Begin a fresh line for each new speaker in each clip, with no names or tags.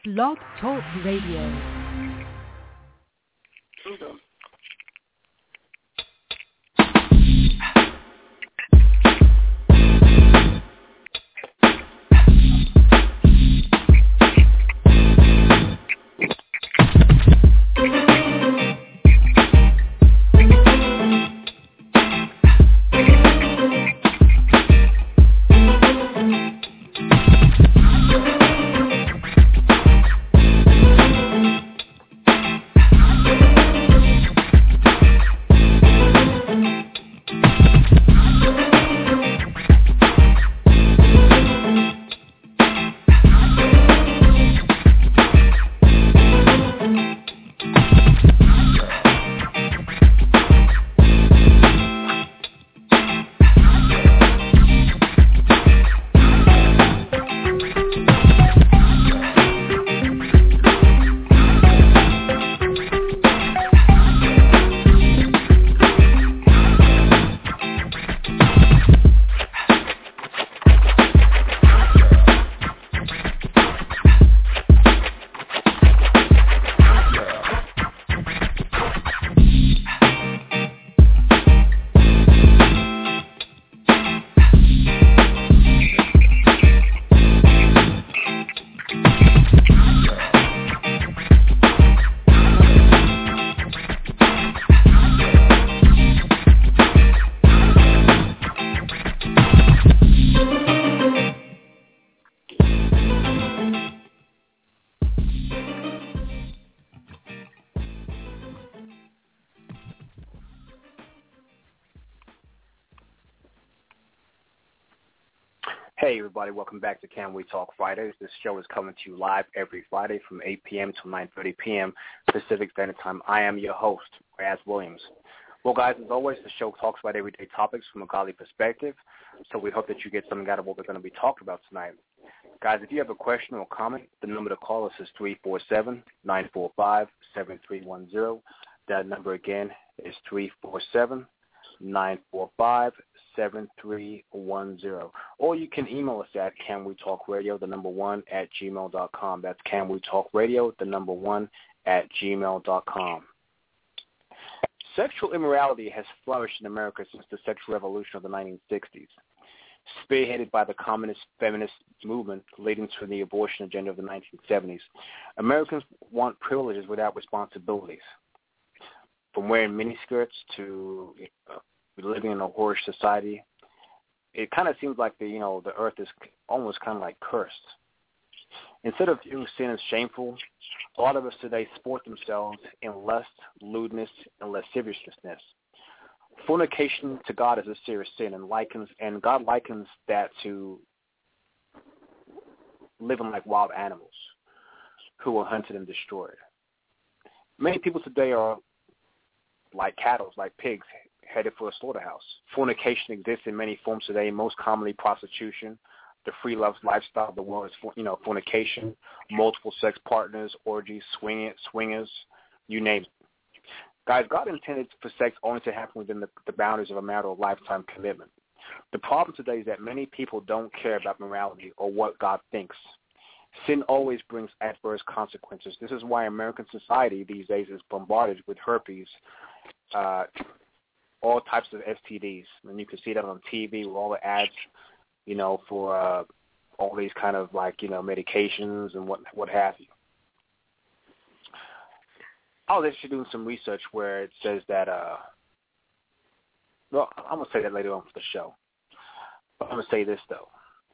Blog Talk Radio.
Hey everybody, welcome back to Can We Talk Fridays. This show is coming to you live every Friday from 8 p.m. to 9:30 p.m. Pacific Standard Time. I am your host, Raz Williams. Well guys, as always, the show talks about everyday topics from a godly perspective, so we hope that you get something out of what we're going to be talking about tonight. Guys, if you have a question or comment, the number to call us is 347-945-7310. That number again is 347-945-7310. Or you can email us at canwetalkradio, the number 1 at gmail.com. That's canwetalkradio, the number 1 at gmail.com. Sexual immorality has flourished in America since the sexual revolution of the 1960s. Spearheaded by the communist feminist movement leading to the abortion agenda of the 1970s, Americans want privileges without responsibilities. From wearing miniskirts to living in a whorish society, it kind of seems like the earth is almost kind of like cursed. Instead of viewing sin as shameful, a lot of us today sport themselves in lust, lewdness, and lasciviousness. Fornication to God is a serious sin, and God likens that to living like wild animals who are hunted and destroyed. Many people today are like cattle, like pigs, headed for a slaughterhouse. Fornication exists in many forms today, most commonly prostitution. The free love lifestyle of the world is, fornication, multiple sex partners, orgies, swingers, you name it. Guys, God intended for sex only to happen within the boundaries of a marital lifetime commitment. The problem today is that many people don't care about morality or what God thinks. Sin always brings adverse consequences. This is why American society these days is bombarded with herpes, all types of STDs. And you can see that on TV with all the ads, for all these kind of medications and what have you. I was actually doing some research where it says that, I'm going to say that later on for the show. But I'm going to say this, though.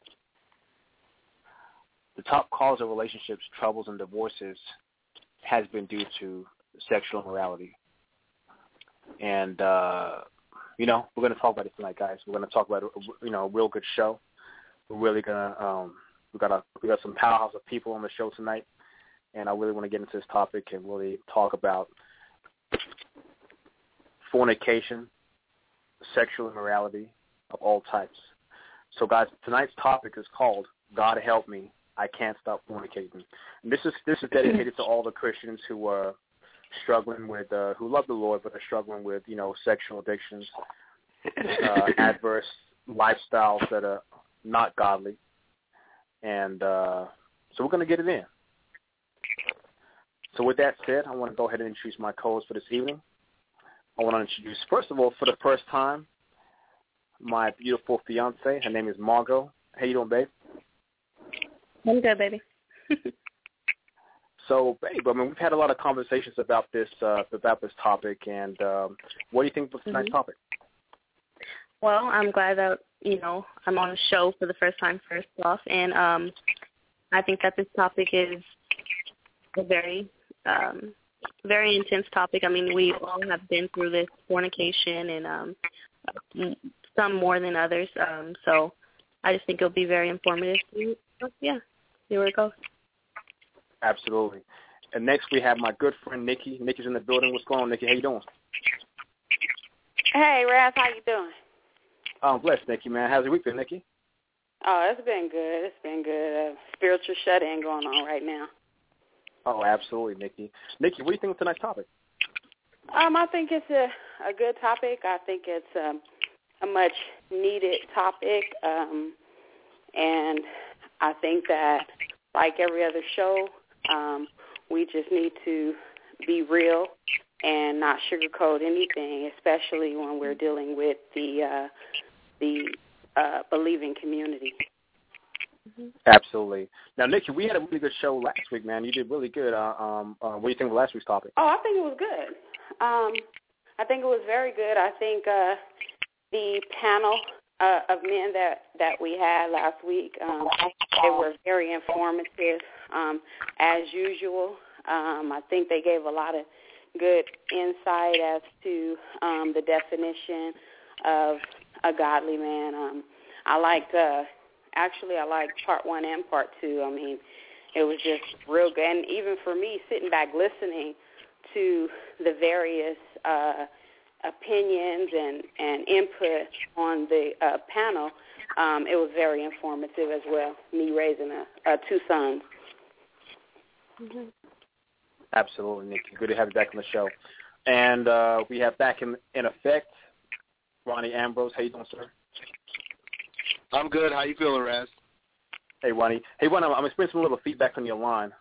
The top cause of relationships, troubles, and divorces has been due to sexual immorality. And, we're going to talk about it tonight, guys. We're going to talk about, a real good show. We're really going to, we got some powerhouse of people on the show tonight. And I really want to get into this topic and really talk about fornication, sexual immorality of all types. So, guys, tonight's topic is called "God Help Me, I Can't Stop Fornicating." And this is dedicated to all the Christians who are struggling with, who love the Lord but are struggling with, sexual addictions, adverse lifestyles that are not godly, and so we're going to get it in. So with that said, I want to go ahead and introduce my co-host for this evening. I want to introduce, first of all, for the first time, my beautiful fiance. Her name is Margot. How you doing, babe?
I'm good, baby.
So, babe, I mean, we've had a lot of conversations about this topic, and what do you think of tonight's topic?
Well, I'm glad that, I'm on a show for the first time, first off, and I think that this topic is a very, very intense topic. I mean, we all have been through this fornication, and some more than others, so I just think it'll be very informative. Yeah, see where it goes.
Absolutely. And next we have my good friend Nikki. Nikki's in the building. What's going on, Nikki? How you doing?
Hey, Raz, how you doing?
I'm blessed, Nikki, man. How's your week been, Nikki?
Oh, it's been good. It's been good. Spiritual shut-in going on right now.
Oh, absolutely, Nikki. Nikki, what do you think of tonight's topic?
I think it's a good topic. I think it's a much-needed topic, and I think that, like every other show, we just need to be real and not sugarcoat anything, especially when we're dealing with the believing community.
Absolutely. Now, Nikki, we had a really good show last week, man. You did really good. What do you think of last week's topic?
Oh, I think it was good. I think it was very good. I think the panel of men that we had last week, they were very informative, as usual. I think they gave a lot of good insight as to the definition of a godly man. I liked part 1 and part 2. I mean, it was just real good. And even for me, sitting back listening to the various opinions and input on the panel, it was very informative as well, me raising 2 sons.
Mm-hmm.
Absolutely, Nikki. Good to have you back on the show. And we have back in effect, Ronnie Ambrose. How you doing, sir?
I'm good. How you feeling, Raz?
Hey, Ronnie. Hey, Ronnie, I'm experiencing a little feedback on your line.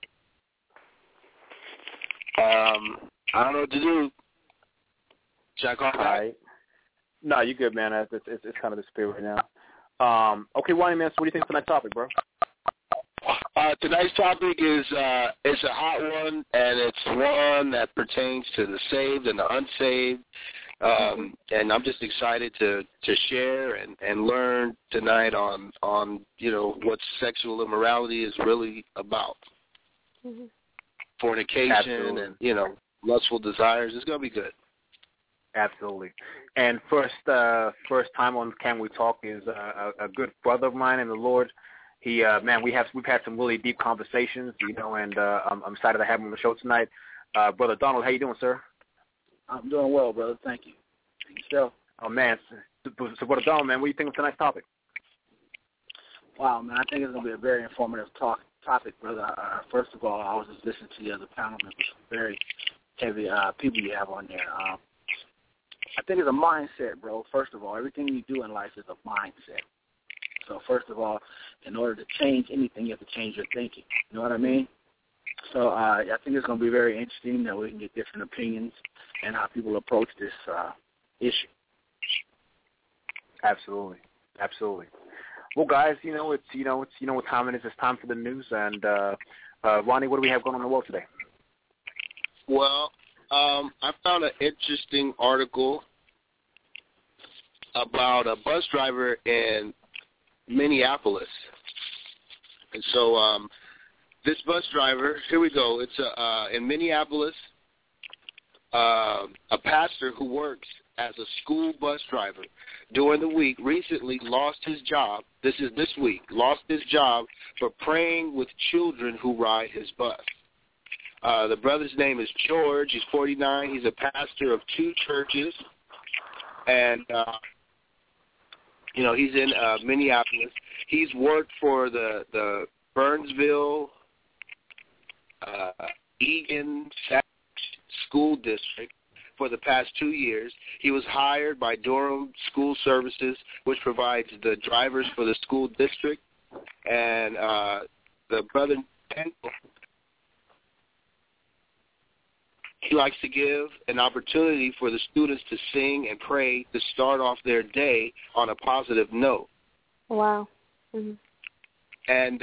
I don't know what to do. Should I call back?
All right. No, you're good, man. It's kind of the spirit right now. Okay, Ronnie, man, so what do you think of tonight's topic, bro?
Tonight's topic is it's a hot one, and it's one that pertains to the saved and the unsaved. And I'm just excited to share and learn tonight on what sexual immorality is really about.
Mm-hmm.
Fornication.
Absolutely.
And lustful desires. It's gonna be good.
Absolutely. And first time on Can We Talk is a good brother of mine in the Lord. He we've had some really deep conversations, and I'm excited to have him on the show tonight. Brother Donald, how you doing, sir?
I'm doing well, brother. Thank you. Yourself?
Oh, man. So Brother Donald, man, what do you think of tonight's topic?
Wow, man, I think it's going to be a very informative topic, brother. First of all, I was just listening to the other panel members, very heavy people you have on there. I think it's a mindset, bro. First of all, everything you do in life is a mindset. So first of all, in order to change anything, you have to change your thinking. You know what I mean? So I think it's going to be very interesting that we can get different opinions and how people approach this issue.
Absolutely. Well, guys, it's what time it is. It's time for the news. And Ronnie, what do we have going on in the world today?
Well, I found an interesting article about a bus driver in Minneapolis. And so this bus driver, here we go. It's in Minneapolis, a pastor who works as a school bus driver during the week recently lost his job. This is this week. Lost his job for praying with children who ride his bus. The brother's name is George. He's 49. He's a pastor of 2 churches. And, he's in Minneapolis. He's worked for the Burnsville, Egan School District for the past 2 years. He was hired by Durham School Services, which provides the drivers for the school district. And the brother he likes to give an opportunity for the students to sing and pray to start off their day on a positive note.
Wow. Mm-hmm.
And,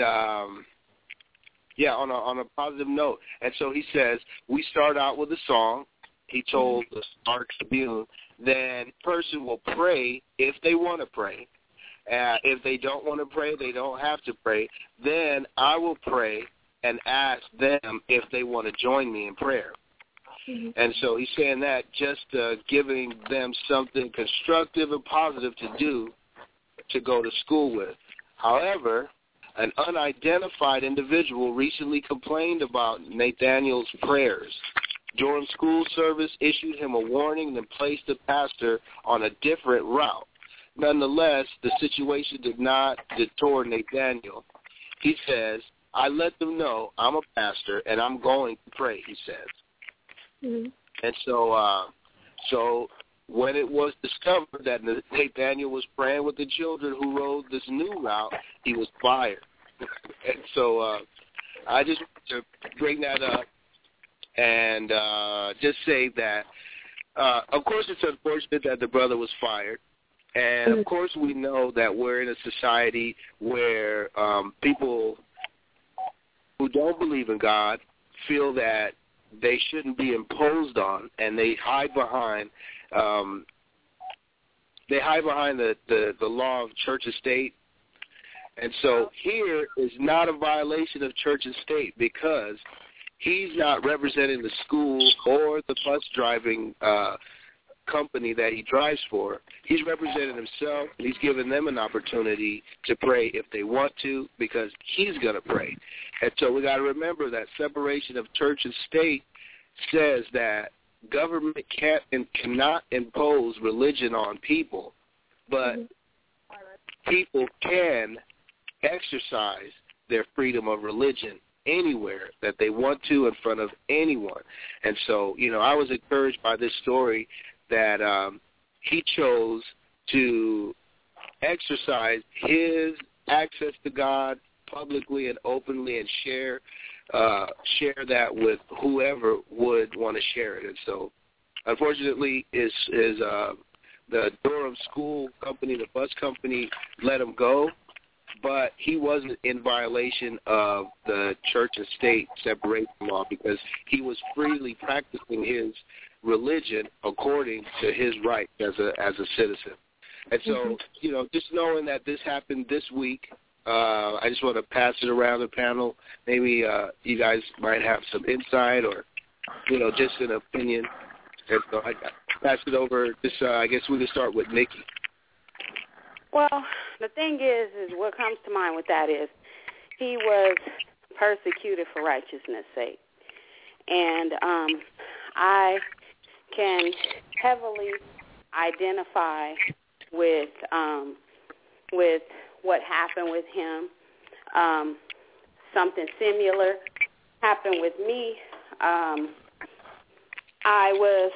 on a positive note. And so he says, we start out with a song. He told the Star Tribune, then the person will pray if they want to pray. If they don't want to pray, they don't have to pray. Then I will pray and ask them if they want to join me in prayer. Mm-hmm. And so he's saying that just giving them something constructive and positive to do to go to school with. However, an unidentified individual recently complained about Nathaniel's prayers. Durham School Service issued him a warning and placed the pastor on a different route. Nonetheless, the situation did not deter Nathaniel. He says, I let them know I'm a pastor and I'm going to pray, he says. Mm-hmm. And so when it was discovered that Nathaniel was praying with the children who rode this new route, he was fired. And so I just want to bring that up and just say that, of course, it's unfortunate that the brother was fired. And, of course, we know that we're in a society where people who don't believe in God feel that they shouldn't be imposed on, and they hide behind the law of church and state. And so here is not a violation of church and state because he's not representing the school or the bus driving company that he drives for. He's representing himself, and he's giving them an opportunity to pray if they want to because he's going to pray. And so we got to remember that separation of church and state says that government can't and cannot impose religion on people, but people can exercise their freedom of religion anywhere that they want to in front of anyone. And so, I was encouraged by this story that he chose to exercise his access to God publicly and openly and share that with whoever would want to share it. And so, unfortunately, is the Durham School Company, the bus company, let him go, but he wasn't in violation of the church and state separation law because he was freely practicing his religion according to his right as a citizen. And so, just knowing that this happened this week, I just want to pass it around the panel. Maybe you guys might have some insight or, just an opinion. And so I pass it over. I guess we can start with Nikki.
Well, the thing is what comes to mind with that is he was persecuted for righteousness' sake. And I can heavily identify with what happened with him. Something similar happened with me. I was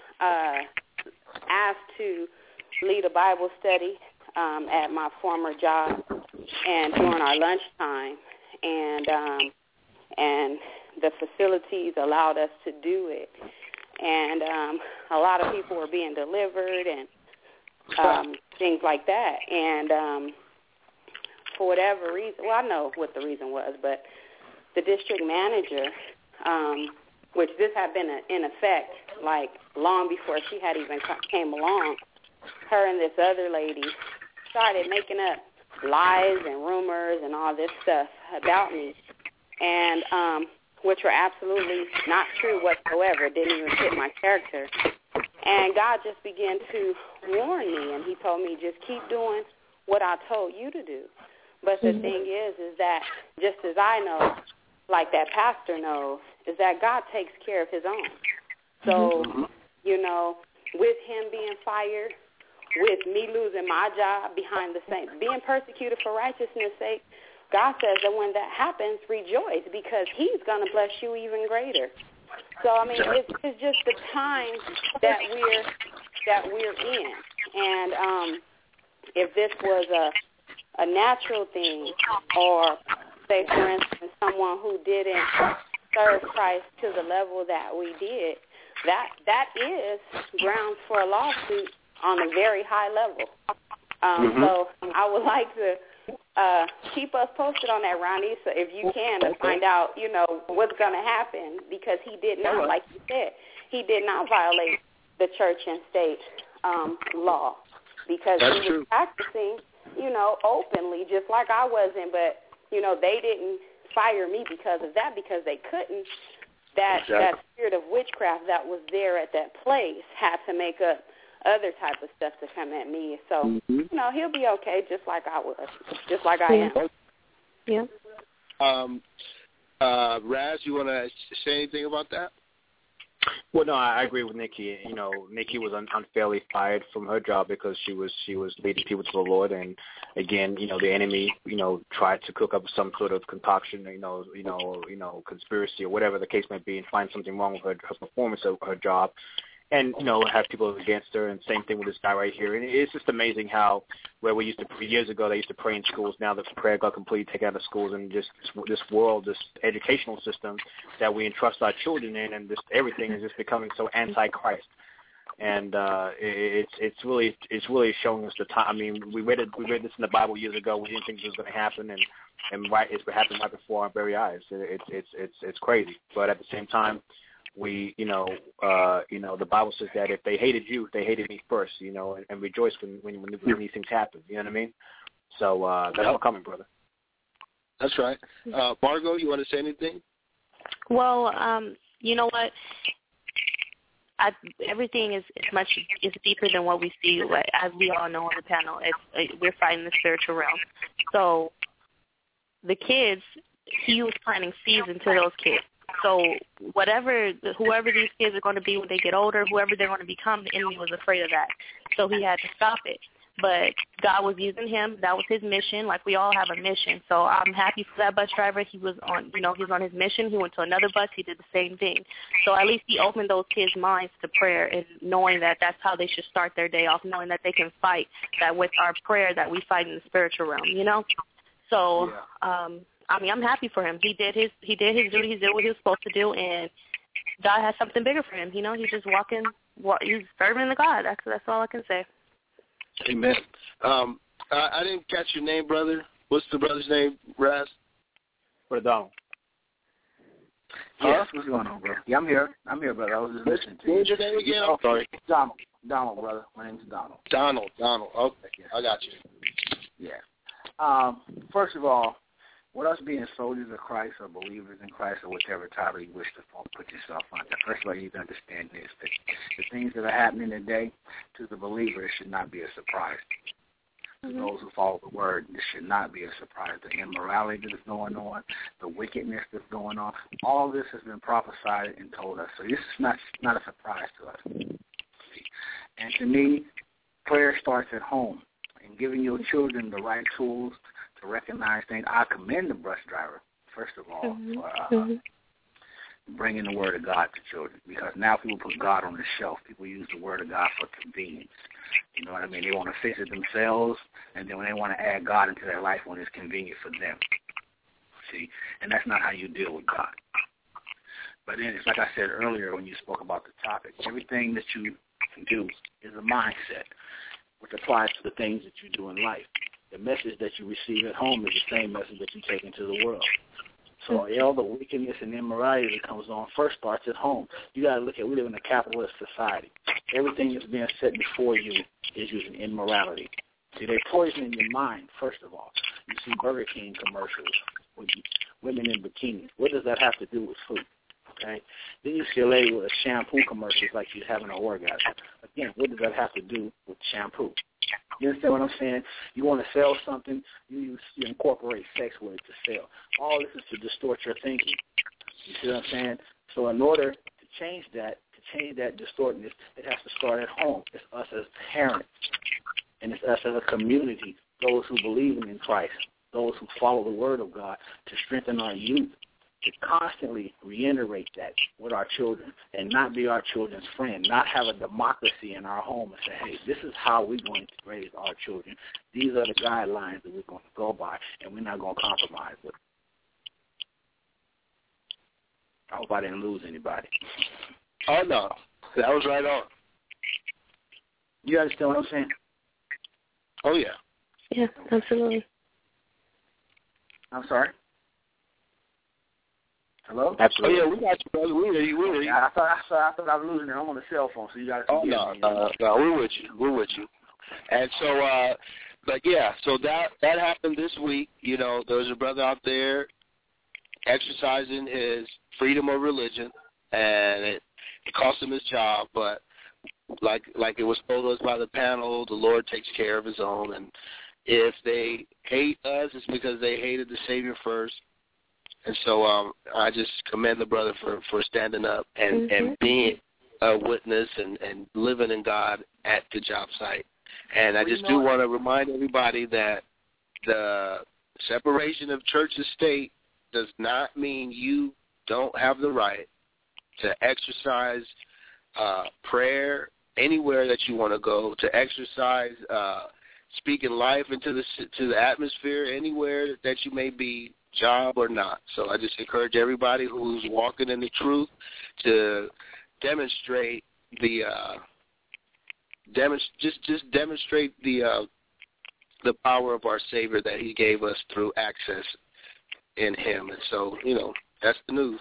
asked to lead a Bible study at my former job, and during our lunchtime, and the facilities allowed us to do it, and a lot of people were being delivered and things like that, and for whatever reason, well, I know what the reason was, but the district manager, which this had been in effect like long before she had even came along, her and this other lady started making up lies and rumors and all this stuff about me, and which were absolutely not true whatsoever. Didn't even fit my character. And God just began to warn me, and he told me, just keep doing what I told you to do. But the thing is that just as I know, like that pastor knows, is that God takes care of his own. So, with him being fired, with me losing my job behind the scenes, being persecuted for righteousness' sake, God says that when that happens, rejoice because he's going to bless you even greater. So, I mean, it's just the time that we're in. And if this was a natural thing, or say, for instance, someone who didn't serve Christ to the level that we did, that is grounds for a lawsuit on a very high level. So I would like to keep us posted on that, Ronnie, so if you can, to find out, what's going to happen, because he did not, like you said, he did not violate the church and state law, because he was practicing, openly, just like I wasn't, but, they didn't fire me because of that, because they couldn't. That spirit of witchcraft that was there at that place had to make up other type of stuff to come at me. So, he'll be okay, just like I was, just like I am.
Yeah.
Raz, you want to say anything about that?
Well, no, I agree with Nikki. Nikki was unfairly fired from her job because she was leading people to the Lord, and again, the enemy, tried to cook up some sort of concoction, conspiracy or whatever the case might be, and find something wrong with her performance of her job, and have people against her. And same thing with this guy right here. And it's just amazing how where we used to years ago they used to pray in schools. Now the prayer got completely taken out of schools, and just this world, this educational system that we entrust our children in, and just everything is just becoming so anti-Christ. And it's really showing us the time. I mean, we read this in the Bible years ago. We didn't think this was going to happen, and it's happened right before our very eyes. It's crazy, but at the same time, we, the Bible says that if they hated you, they hated me first, and rejoice when these things happen. You know what I mean? So that's all coming, brother.
That's right. Margot, you want to say anything?
Well, you know what? Everything is deeper than what we see. As we all know on the panel, we're fighting the spiritual realm. So the kids, he was planting seeds into those kids. So whoever these kids are going to be when they get older, whoever they're going to become, the enemy was afraid of that. So he had to stop it. But God was using him. That was his mission. Like, we all have a mission. So I'm happy for that bus driver. He was on, he was on his mission. He went to another bus. He did the same thing. So at least he opened those kids' minds to prayer, and knowing that that's how they should start their day off, knowing that they can fight, that with our prayer that we fight in the spiritual realm, So, I'm happy for him. He did his duty. He did what he was supposed to do, and God has something bigger for him. He's just he's serving the God. That's all I can say.
Amen. I didn't catch your name, brother. What's the brother's name, Raz?
Brother Donald.
Yes, what's going on, bro? Yeah, I'm here, brother. I was just listening to you.
What's your name again? I'm sorry.
Donald, brother. My name's Donald.
Donald. Okay, I got you.
Yeah. First of all, with us being soldiers of Christ or believers in Christ or whichever title you wish to put yourself under, first of all, you need to understand this, that the things that are happening today to the believer, it should not be a surprise. To those who follow the word, this should not be a surprise. The immorality that is going on, the wickedness that's going on, all this has been prophesied and told us. So this is not a surprise to us. And to me, prayer starts at home. And giving your children the right tools to recognize things. I commend the bus driver, first of all, for bringing the word of God to children, because now people put God on the shelf. People use the word of God for convenience. You know what I mean? They want to fix it themselves, and then when they want to add God into their life when it's convenient for them. See? And that's not how you deal with God. But then it's like I said earlier when you spoke about the topic, everything that you can do is a mindset, which applies to the things that you do in life. The message that you receive at home is the same message that you take into the world. So all the wickedness and immorality that comes on first starts at home. You got to look at, we live in a capitalist society. Everything that's being set before you is using immorality. See, they're poisoning your mind, first of all. You see Burger King commercials with women in bikinis. What does that have to do with food? Okay? Then you see a lady with a shampoo commercials like she's having an orgasm. Again, what does that have to do with shampoo? You understand what I'm saying? You want to sell something, you incorporate sex with it to sell. All this is to distort your thinking. You see what I'm saying? So in order to change that distortedness, it has to start at home. It's us as parents, and it's us as a community, those who believe in Christ, those who follow the word of God, to strengthen our youth, to constantly reiterate that with our children and not be our children's friend, not have a democracy in our home and say, hey, this is how we're going to raise our children. These are the guidelines that we're going to go by, and we're not going to compromise with them. I hope I didn't lose anybody.
Oh, no. That was right on.
You understand what I'm saying?
Oh, yeah.
Yeah, absolutely.
I'm sorry? Hello?
Absolutely.
Oh, yeah, we got you, brother. We hear you.
Yeah, I thought I was losing it. I'm on the cell phone, so you got to forgive me.
No, we're with you. We're with you. And so, but yeah, so that happened this week. You know, there's a brother out there exercising his freedom of religion, and it cost him his job. But like it was told us by the panel, the Lord takes care of His own. And if they hate us, it's because they hated the Savior first. And so I just commend the brother for standing up and being a witness and living in God at the job site. And I just do want to remind everybody that the separation of church and state does not mean you don't have the right to exercise prayer anywhere that you want to go, to exercise speaking life into the atmosphere anywhere that you may be, job or not. So I just encourage everybody who's walking in the truth to demonstrate the demonstrate the power of our Savior that He gave us through access in Him. And so, you know, that's the news.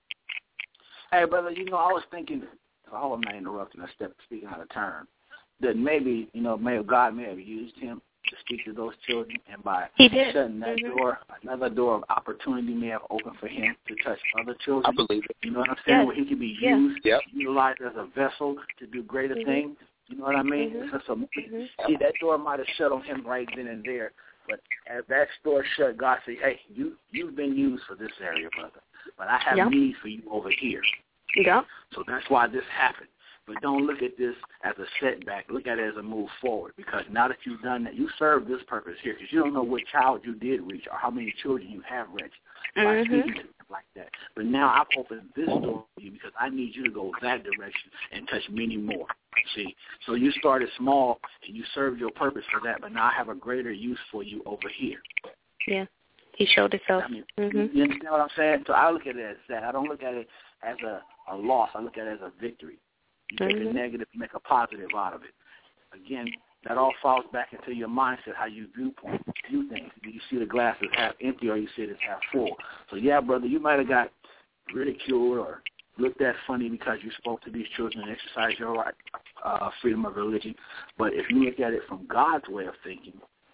Hey, brother, you know, I was thinking, I hope I'm not interrupting, I step speaking out of turn, that maybe, you know, God may have used him to speak to those children, and by shutting that door, another door of opportunity may have opened for him to touch other children.
I believe it.
You know what I'm saying? Where he can be used,
Yep.
utilized as a vessel to do greater things. You know what I mean? See, that door might have shut on him right then and there, but as that door shut, God said, hey, you've been used for this area, brother, but I have need for you over here.
Yeah.
So that's why this happened. But don't look at this as a setback. Look at it as a move forward, because now that you've done that, you serve this purpose here, because you don't know what child you did reach or how many children you have reached by speaking to them like that. But now I've opened this door for you because I need you to go that direction and touch many more. See? So you started small and you served your purpose for that, but now I have a greater use for you over here.
Yeah. He showed himself.
I mean, you understand what I'm saying? So I look at it as that. I don't look at it as a loss. I look at it as a victory. You take a negative, make a positive out of it. Again, that all falls back into your mindset, how you view things. Do you see the glass as half empty or you see it as half full? So, yeah, brother, you might have got ridiculed or looked at funny because you spoke to these children and exercised your right, freedom of religion. But if you look at it from God's way of thinking,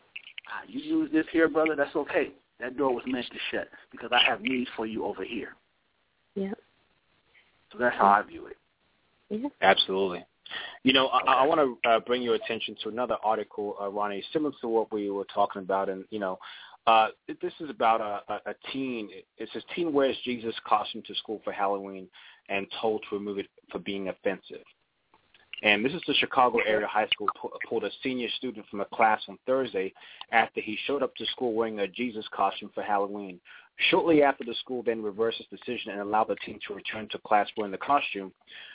you use this here, brother, that's okay. That door was meant to shut because I have needs for you over here.
Yeah.
So that's how I view it.
Yeah.
Absolutely. You know, I want to bring your attention to another article, Ronnie, similar to what we were talking about. And, you know, this is about a teen. It says teen wears Jesus costume to school for Halloween and told to remove it for being offensive. And this is the Chicago area high school pulled a senior student from a class on Thursday after he showed up to school wearing a Jesus costume for Halloween. Shortly after, the school then reversed its decision and allowed the teen to return to class wearing the costume.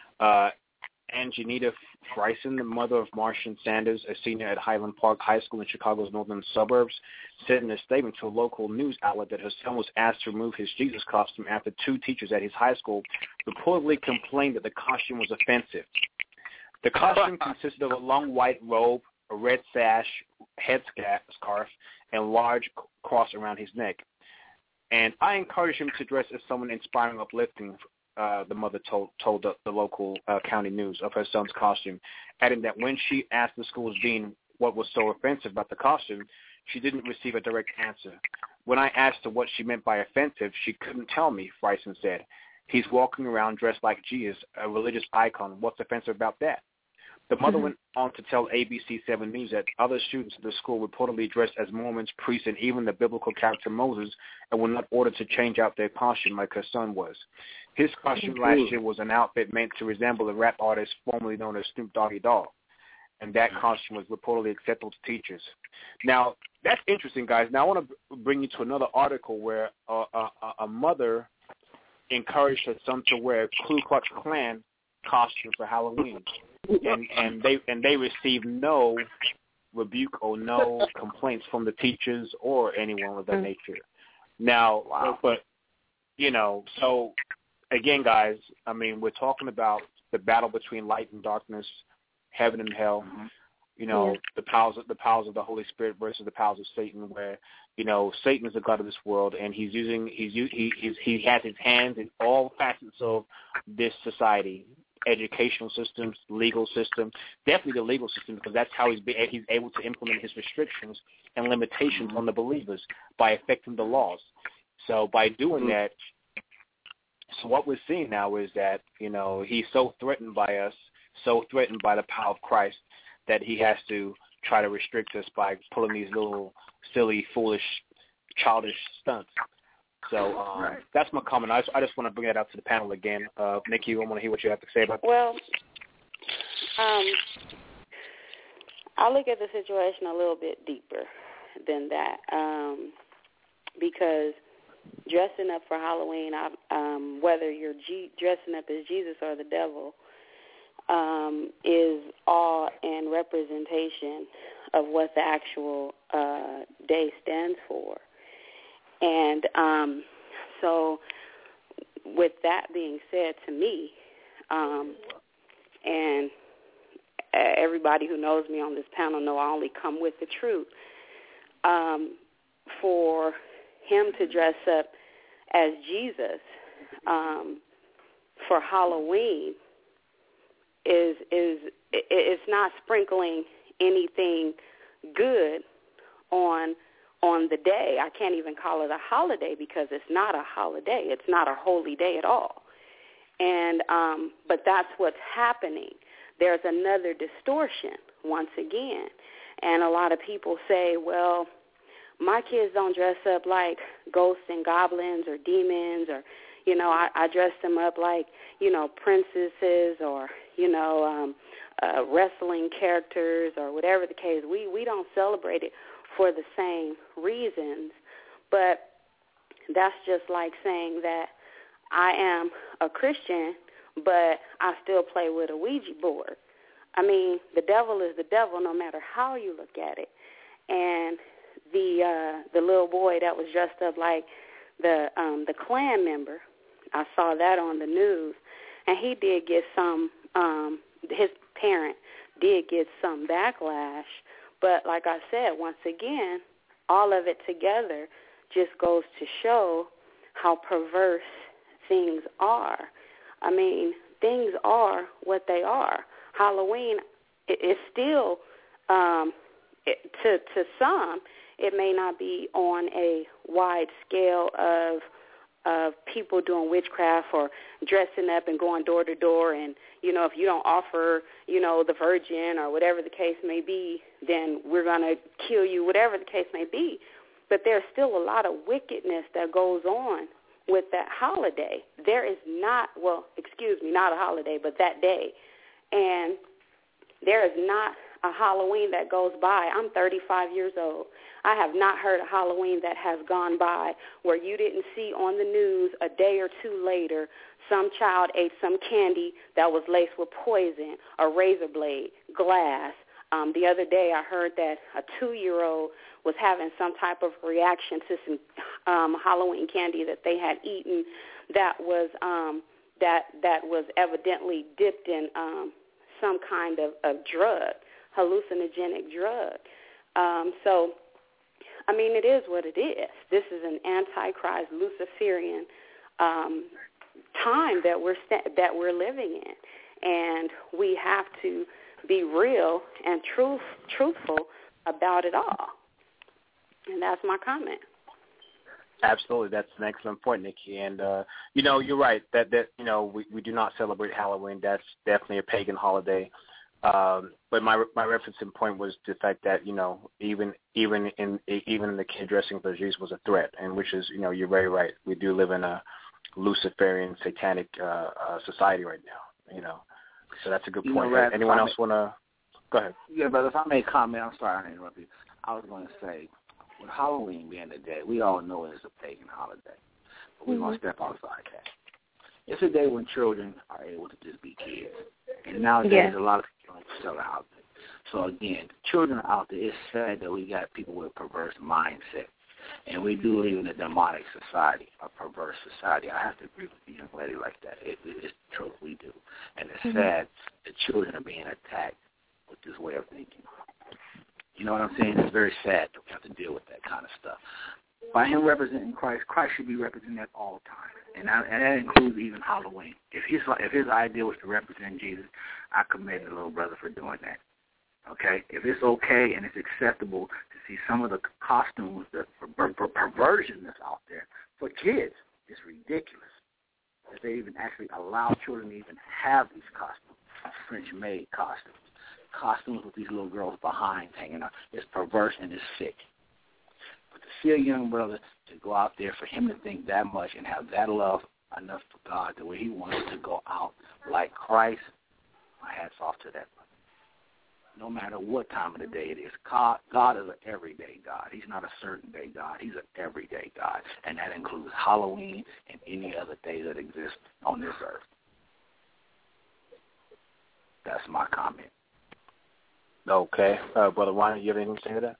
Anjanita Friesen, the mother of Martian Sanders, a senior at Highland Park High School in Chicago's northern suburbs, said in a statement to a local news outlet that her son was asked to remove his Jesus costume after two teachers at his high school reportedly complained that the costume was offensive. The costume consisted of a long white robe, a red sash, headscarf, and large cross around his neck. And I encourage him to dress as someone inspiring, uplifting, the mother told the local county news of her son's costume, adding that when she asked the school's dean what was so offensive about the costume, she didn't receive a direct answer. When I asked her what she meant by offensive, she couldn't tell me, Friesen said. He's walking around dressed like Jesus, a religious icon. What's offensive about that? The mother went on to tell ABC 7 News that other students at the school reportedly dressed as Mormons, priests, and even the biblical character Moses and were not ordered to change out their costume like her son was. His costume last year was an outfit meant to resemble a rap artist formerly known as Snoop Doggy Dogg, and that costume was reportedly acceptable to teachers. Now, that's interesting, guys. Now, I want to bring you to another article where a mother encouraged her son to wear a Ku Klux Klan costume for Halloween. And they received no rebuke or no complaints from the teachers or anyone of that nature. Now, but, you know, so, again, guys, I mean, we're talking about the battle between light and darkness, heaven and hell. The powers of the Holy Spirit versus the powers of Satan, where Satan is the god of this world, and he has his hands in all facets of this society, educational systems, legal system, definitely the legal system, because that's how he's able to implement his restrictions and limitations on the believers by affecting the laws. So by doing that, so what we're seeing now is that he's so threatened by us, so threatened by the power of Christ, that he has to try to restrict us by pulling these little silly, foolish, childish stunts. So that's my comment. I just want to bring that out to the panel again. Nikki, I want to hear what you have to say about that.
Well, I look at the situation a little bit deeper than that, because dressing up for Halloween, whether you're dressing up as Jesus or the devil, is all in representation of what the actual day stands for. And so with that being said, to me, and everybody who knows me on this panel know I only come with the truth, for him to dress up as Jesus for Halloween is not sprinkling anything good on the day. I can't even call it a holiday because it's not a holiday. It's not a holy day at all. And but that's what's happening. There's another distortion once again. And a lot of people say, well, my kids don't dress up like ghosts and goblins or demons, or I dress them up like princesses or wrestling characters or whatever the case. We don't celebrate it for the same reasons, but that's just like saying that I am a Christian, but I still play with a Ouija board. I mean, the devil is the devil no matter how you look at it. And the little boy that was dressed up like the Klan member, I saw that on the news, and he did get some, his parent did get some backlash. But like I said, once again, all of it together just goes to show how perverse things are. I mean, things are what they are. Halloween is still, to some, it may not be on a wide scale of people doing witchcraft or dressing up and going door to door, and if you don't offer the virgin or whatever the case may be, then we're going to kill you, whatever the case may be. But there's still a lot of wickedness that goes on with that holiday. There is not a holiday, but that day. And there is not a Halloween that goes by. I'm 35 years old. I have not heard a Halloween that has gone by where you didn't see on the news a day or two later some child ate some candy that was laced with poison, a razor blade, glass. The other day I heard that a 2-year-old was having some type of reaction to some Halloween candy that they had eaten that was that was evidently dipped in some kind of drug, hallucinogenic drug. So, I mean, it is what it is. This is an Antichrist, Luciferian time that we're living in, and we have to be real and truthful about it all. And that's my comment.
Absolutely, that's an excellent point, Nikki. And you're right that we do not celebrate Halloween. That's definitely a pagan holiday. But my referencing point was the fact that even in the kid dressing for Jesus was a threat, and which is you're very right. We do live in a Luciferian satanic society right now. So that's a good point. Anyone else want to go ahead?
Yeah, brother. If I may comment, I'm sorry I interrupted you. I was going to say, with Halloween being the day, we all know it's a pagan holiday, but we're going to step outside that. It's a day when children are able to just be kids, and nowadays a lot of people don't sell out there. So again, children are out there. It's sad that we got people with perverse mindset. And we do live in a demonic society, a perverse society. I have to agree with the young lady like that. It's true, we do. And it's sad that children are being attacked with this way of thinking. You know what I'm saying? It's very sad that we have to deal with that kind of stuff. By him representing Christ, Christ should be represented at all times. And that includes even Halloween. If his idea was to represent Jesus, I commend the little brother for doing that. Okay? If it's okay and it's acceptable to see some of the costumes, the perversion that's out there for kids, it's ridiculous that they even actually allow children to even have these costumes, French-made costumes with these little girls behind hanging out. It's perverse and it's sick. But to see a young brother to go out there, for him to think that much and have that love enough for God, the way he wants to go out like Christ, my hat's off to that brother. No matter what time of the day it is, God is an everyday God. He's not a certain day God. He's an everyday God, and that includes Halloween and any other day that exists on this earth. That's my comment.
Okay. Brother Ryan, you have anything to say to that?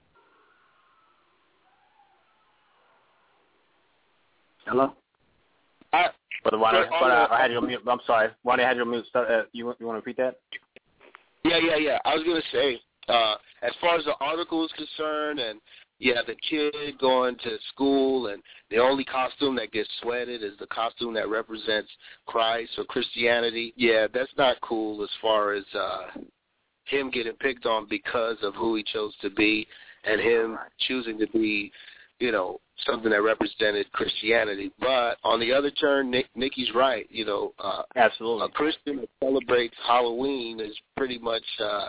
Hello?
Brother Ryan, I had you on mute. I'm sorry. Ryan, I had you on mute. You want to repeat that?
Yeah. I was going to say, as far as the article is concerned, and the kid going to school, and the only costume that gets sweated is the costume that represents Christ or Christianity. Yeah, that's not cool as far as him getting picked on because of who he chose to be, and him choosing to be, something that represented Christianity. But on the other turn, Nikki's right.
Absolutely.
A Christian that celebrates Halloween is pretty much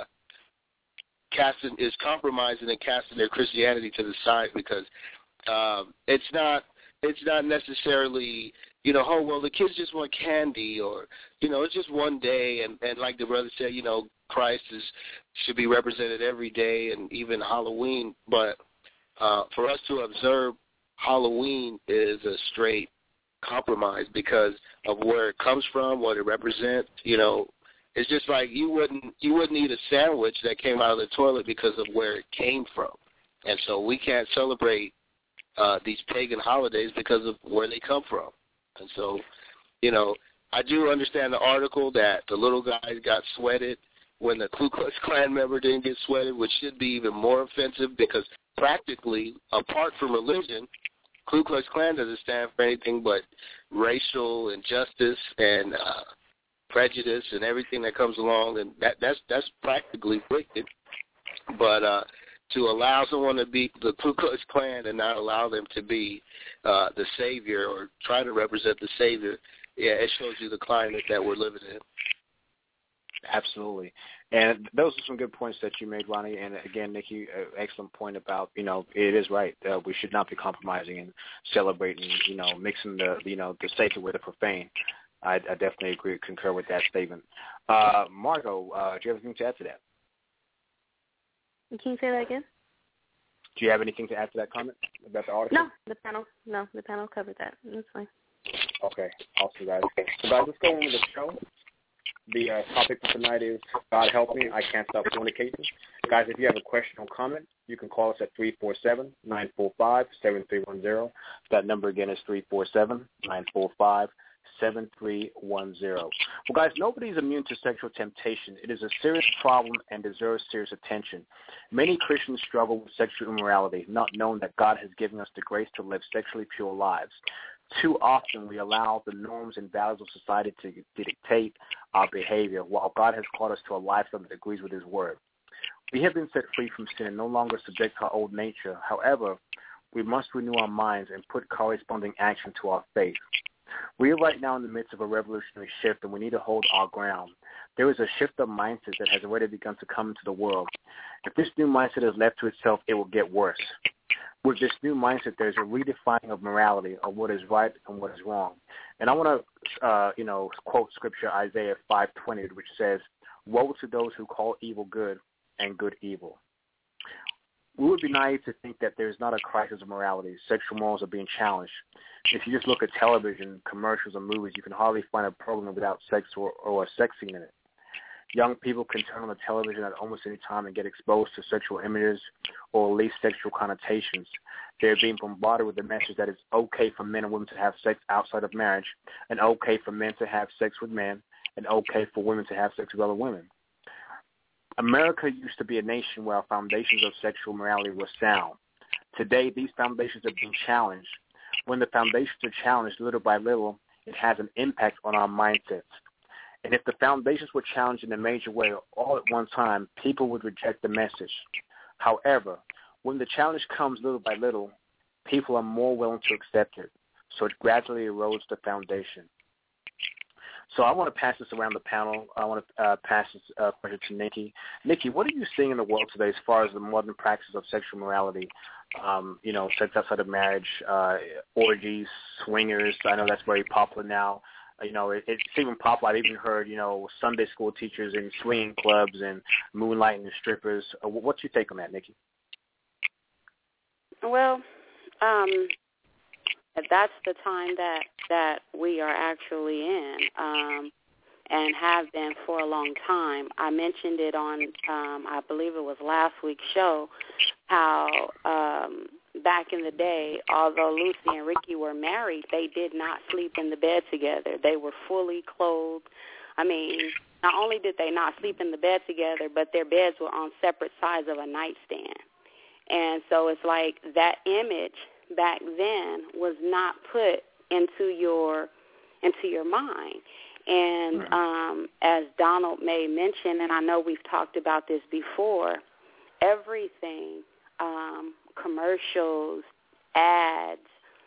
is compromising and casting their Christianity to the side, because it's not necessarily the kids just want candy, or it's just one day, and like the brother said, Christ should be represented every day, and even Halloween. But for us to observe Halloween is a straight compromise because of where it comes from, what it represents. It's just like you wouldn't eat a sandwich that came out of the toilet because of where it came from. And so we can't celebrate these pagan holidays because of where they come from. And so, I do understand the article that the little guy got sweated when the Ku Klux Klan member didn't get sweated, which should be even more offensive, because practically, apart from religion, Ku Klux Klan doesn't stand for anything but racial injustice and prejudice and everything that comes along, and that's practically wicked. But to allow someone to be the Ku Klux Klan and not allow them to be the savior or try to represent the savior, it shows you the climate that we're living in.
Absolutely. And those are some good points that you made, Ronnie. And again, Nikki, excellent point about, it is right. We should not be compromising and celebrating, mixing the sacred with the profane. I definitely concur with that statement. Margot, do you have anything to add to that?
Can you say that again?
Do you have anything to add to that comment about the article?
No, the panel covered that. That's fine.
Okay, awesome, guys. So, guys, let's go on with the show. The topic for tonight is God Help Me, I Can't Stop Fornicating. Guys, if you have a question or comment, you can call us at 347-945-7310. That number again is 347-945-7310. Well, guys, nobody's immune to sexual temptation. It is a serious problem and deserves serious attention. Many Christians struggle with sexual immorality, not knowing that God has given us the grace to live sexually pure lives. Too often we allow the norms and values of society to dictate our behavior, while God has called us to a lifestyle that agrees with His Word. We have been set free from sin and no longer subject to our old nature. However, we must renew our minds and put corresponding action to our faith. We are right now in the midst of a revolutionary shift, and we need to hold our ground. There is a shift of mindset that has already begun to come into the world. If this new mindset is left to itself, it will get worse. With this new mindset, there's a redefining of morality, of what is right and what is wrong. And I want to, quote scripture, Isaiah 5:20, which says, "Woe to those who call evil good and good evil." We would be naive to think that there's not a crisis of morality. Sexual morals are being challenged. If you just look at television, commercials, or movies, you can hardly find a program without sex or a sex scene in it. Young people can turn on the television at almost any time and get exposed to sexual images or at least sexual connotations. They're being bombarded with the message that it's okay for men and women to have sex outside of marriage, and okay for men to have sex with men, and okay for women to have sex with other women. America used to be a nation where our foundations of sexual morality were sound. Today, these foundations are being challenged. When the foundations are challenged little by little, it has an impact on our mindsets. And if the foundations were challenged in a major way all at one time, people would reject the message. However, when the challenge comes little by little, people are more willing to accept it. So it gradually erodes the foundation. So I want to pass this around the panel. I want to pass this question to Nikki. Nikki, what are you seeing in the world today as far as the modern practice of sexual morality? Sex outside of marriage, orgies, swingers. I know that's very popular now. It's even popular. I've even heard, Sunday school teachers in swinging clubs and moonlighting and strippers. What's your take on that, Nikki?
Well, that's the time that we are actually in, and have been for a long time. I mentioned it on, I believe it was last week's show, how back in the day, although Lucy and Ricky were married, they did not sleep in the bed together. They were fully clothed. I mean, not only did they not sleep in the bed together, but their beds were on separate sides of a nightstand. And so it's like that image back then was not put into your mind. And as Donald may mention, and I know we've talked about this before, everything, commercials, ads,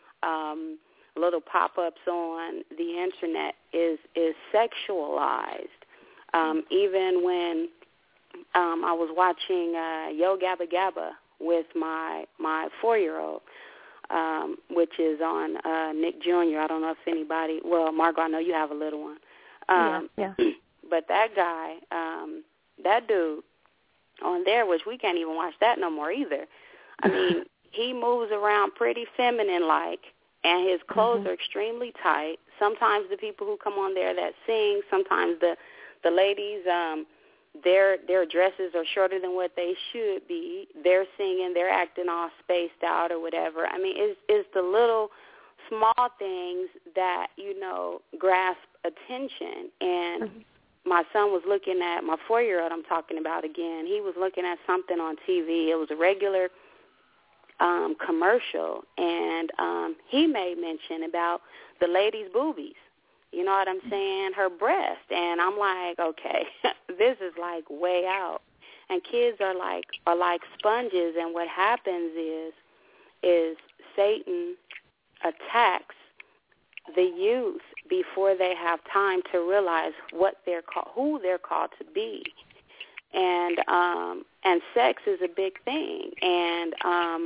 little pop-ups on the internet is sexualized. Even when I was watching Yo Gabba Gabba with my 4-year-old, which is on Nick Jr. I don't know if anybody, well, Margo, I know you have a little one.
Yeah.
But that guy, that dude on there, which we can't even watch that no more either. I mean, he moves around pretty feminine-like, and his clothes are extremely tight. Sometimes the people who come on there that sing, sometimes the ladies, their dresses are shorter than what they should be. They're singing, they're acting all spaced out or whatever. I mean, it's the little small things that, grasp attention. And my son was looking at, my 4-year-old I'm talking about again, he was looking at something on TV. It was a regular commercial, and he made mention about the lady's boobies. You know what I'm saying? Her breast. And I'm like, okay, this is like way out. And kids are like sponges, and what happens is Satan attacks the youth before they have time to realize what they're called, who they're called to be. And sex is a big thing. And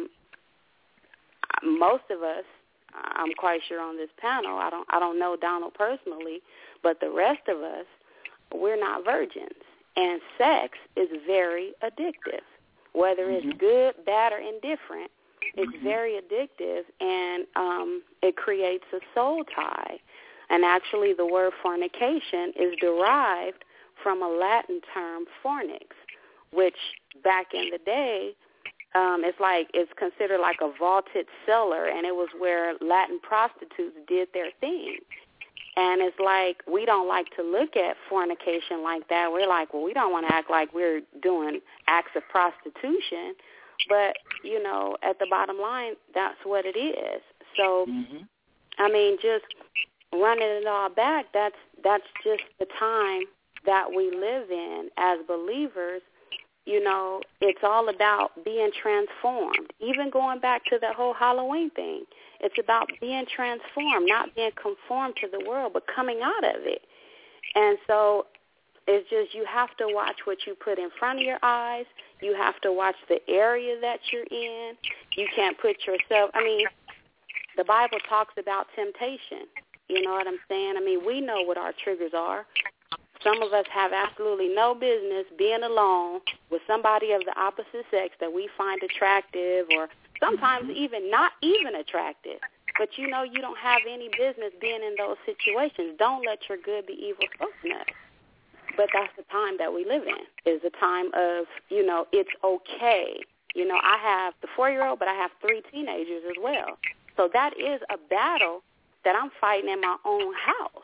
most of us, I'm quite sure on this panel, I don't know Donald personally, but the rest of us, we're not virgins. And sex is very addictive. Whether it's good, bad, or indifferent, it's very addictive, and it creates a soul tie. And actually the word fornication is derived from a Latin term, fornix, which back in the day, it's considered like a vaulted cellar, and it was where Latin prostitutes did their thing. And it's like we don't like to look at fornication like that. We're like, well, we don't want to act like we're doing acts of prostitution. But, at the bottom line, that's what it is. So, I mean, just running it all back, that's just the time that we live in as believers. It's all about being transformed. Even going back to the whole Halloween thing, it's about being transformed, not being conformed to the world, but coming out of it. And so it's just you have to watch what you put in front of your eyes. You have to watch the area that you're in. You can't put yourself, the Bible talks about temptation. You know what I'm saying? We know what our triggers are. Some of us have absolutely no business being alone with somebody of the opposite sex that we find attractive, or sometimes even not even attractive. But you don't have any business being in those situations. Don't let your good be evil spoken of. but that's the time that we live in, is the time of, it's okay. I have the 4-year-old, but I have 3 teenagers as well. So that is a battle that I'm fighting in my own house,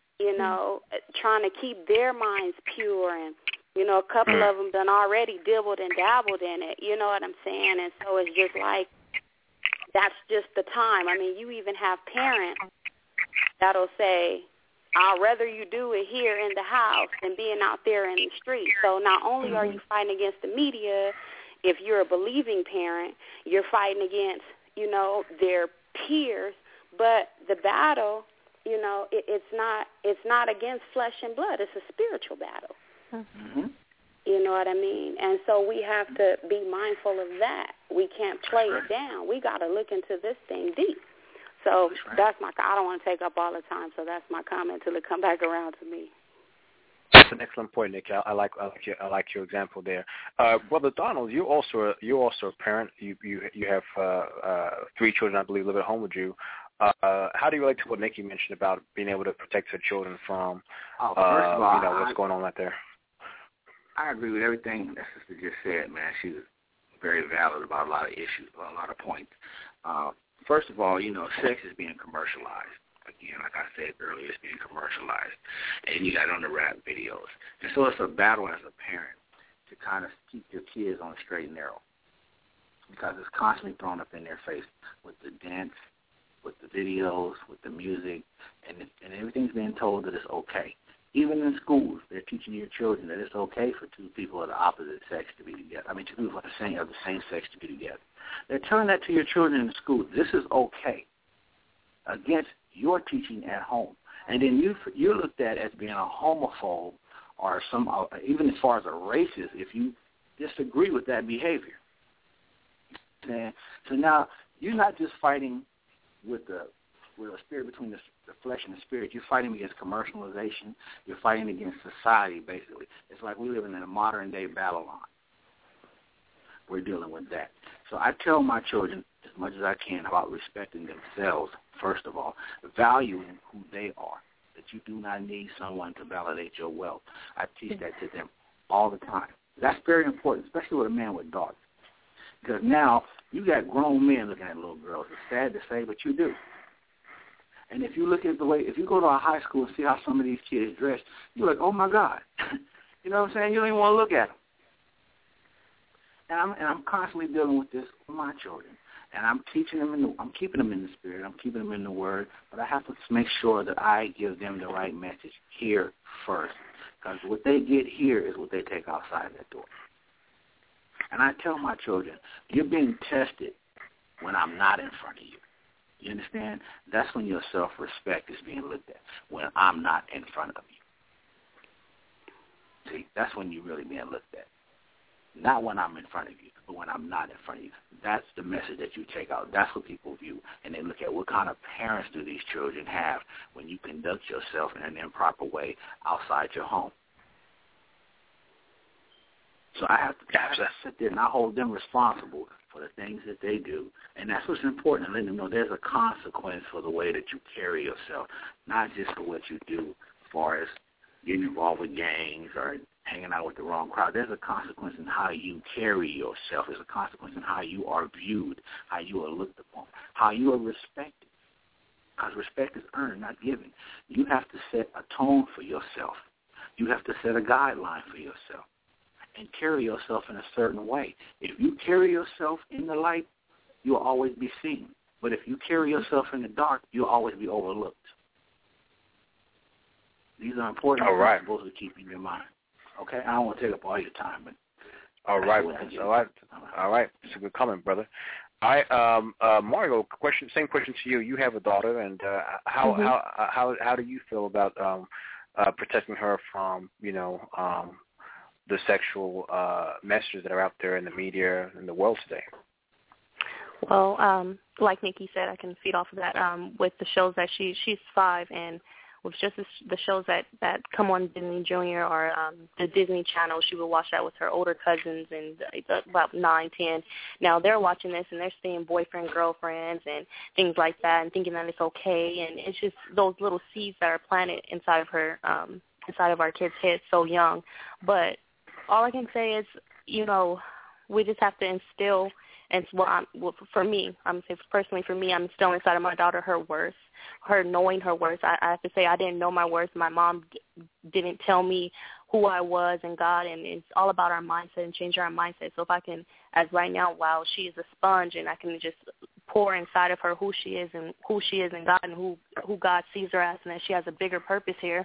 trying to keep their minds pure. And, a couple of them done already dibbled and dabbled in it, you know what I'm saying? And so it's just like, that's just the time. I mean, you even have parents that'll say, I'd rather you do it here in the house than being out there in the street. So not only are you fighting against the media, if you're a believing parent, you're fighting against, their peers, but the battle, it's not against flesh and blood. It's a spiritual battle.
Mm-hmm.
You know what I mean? And so we have to be mindful of that. We can't play it down. We got to look into this thing deep. So that's my. I don't want to take up all the time, so that's my comment till it come back around to me.
That's an excellent point, Nick. I like your example there, Brother Donald. You're also a parent. You have 3 children, I believe, live at home with you. How do you relate to what Nikki mentioned about being able to protect her children from,
first of all,
what's going on out there?
I agree with everything that sister just said, man. She was very valid about a lot of issues, about a lot of points. First of all, sex is being commercialized. Again, like I said earlier, it's being commercialized. And you got it on the rap videos. And so it's a battle as a parent to kind of keep your kids on the straight and narrow, because it's constantly thrown up in their face with the dance, with the videos, with the music, and everything's being told that it's okay. Even in schools, they're teaching your children that it's okay for 2 people of the opposite sex to be together. 2 people of the same sex to be together. They're telling that to your children in school. This is okay, against your teaching at home. And then you're looked at as being a homophobe or even as far as a racist if you disagree with that behavior. Okay? So now you're not just fighting with a spirit between the flesh and the spirit. You're fighting against commercialization. You're fighting against society, basically. It's like we live in a modern-day Babylon. We're dealing with that. So I tell my children as much as I can about respecting themselves, first of all, valuing who they are, that you do not need someone to validate your wealth. I teach that to them all the time. That's very important, especially with a man with daughters, because now you got grown men looking at little girls. It's sad to say, but you do. And if you look at if you go to a high school and see how some of these kids dress, you're like, oh, my God. You know what I'm saying? You don't even want to look at them. And I'm constantly dealing with this with my children. And I'm teaching them, I'm keeping them in the spirit, I'm keeping them in the word, but I have to make sure that I give them the right message here first. Because what they get here is what they take outside that door. And I tell my children, you're being tested when I'm not in front of you. You understand? That's when your self-respect is being looked at, when I'm not in front of you. See, that's when you're really being looked at. Not when I'm in front of you, but when I'm not in front of you. That's the message that you take out. That's what people view. And they look at what kind of parents do these children have when you conduct yourself in an improper way outside your home. So I have to sit there and I hold them responsible for the things that they do. And that's what's important, to let them know there's a consequence for the way that you carry yourself, not just for what you do as far as getting involved with gangs or hanging out with the wrong crowd. There's a consequence in how you carry yourself. There's a consequence in how you are viewed, how you are looked upon, how you are respected. Because respect is earned, not given. You have to set a tone for yourself. You have to set a guideline for yourself and carry yourself in a certain way. If you carry yourself in the light, you'll always be seen. But if you carry yourself in the dark, you'll always be overlooked. These are important principles to keep in your mind. Okay? I don't want to take up all your time, but
all right. It's a good comment, brother. All right, Mario, same question to you. You have a daughter, and how do you feel about protecting her from, the sexual messages that are out there in the media and the world today?
Well, like Nikki said, I can feed off of that with the shows that she's 5, and with just the shows that come on Disney Junior or the Disney Channel, she would watch that with her older cousins and about 9, 10. Now they're watching this and they're seeing boyfriend, girlfriends and things like that and thinking that it's okay. And it's just those little seeds that are planted inside of her inside of our kids' heads so young. But all I can say is, we just have to instill, and for me, I'm saying personally for me, I'm instilling inside of my daughter her worth, her knowing her worth. I have to say I didn't know my worth. My mom didn't tell me who I was in God, and it's all about our mindset and changing our mindset. So if I can, as right now, while she is a sponge, and I can just pour inside of her who she is in God, and who God sees her as, and that she has a bigger purpose here,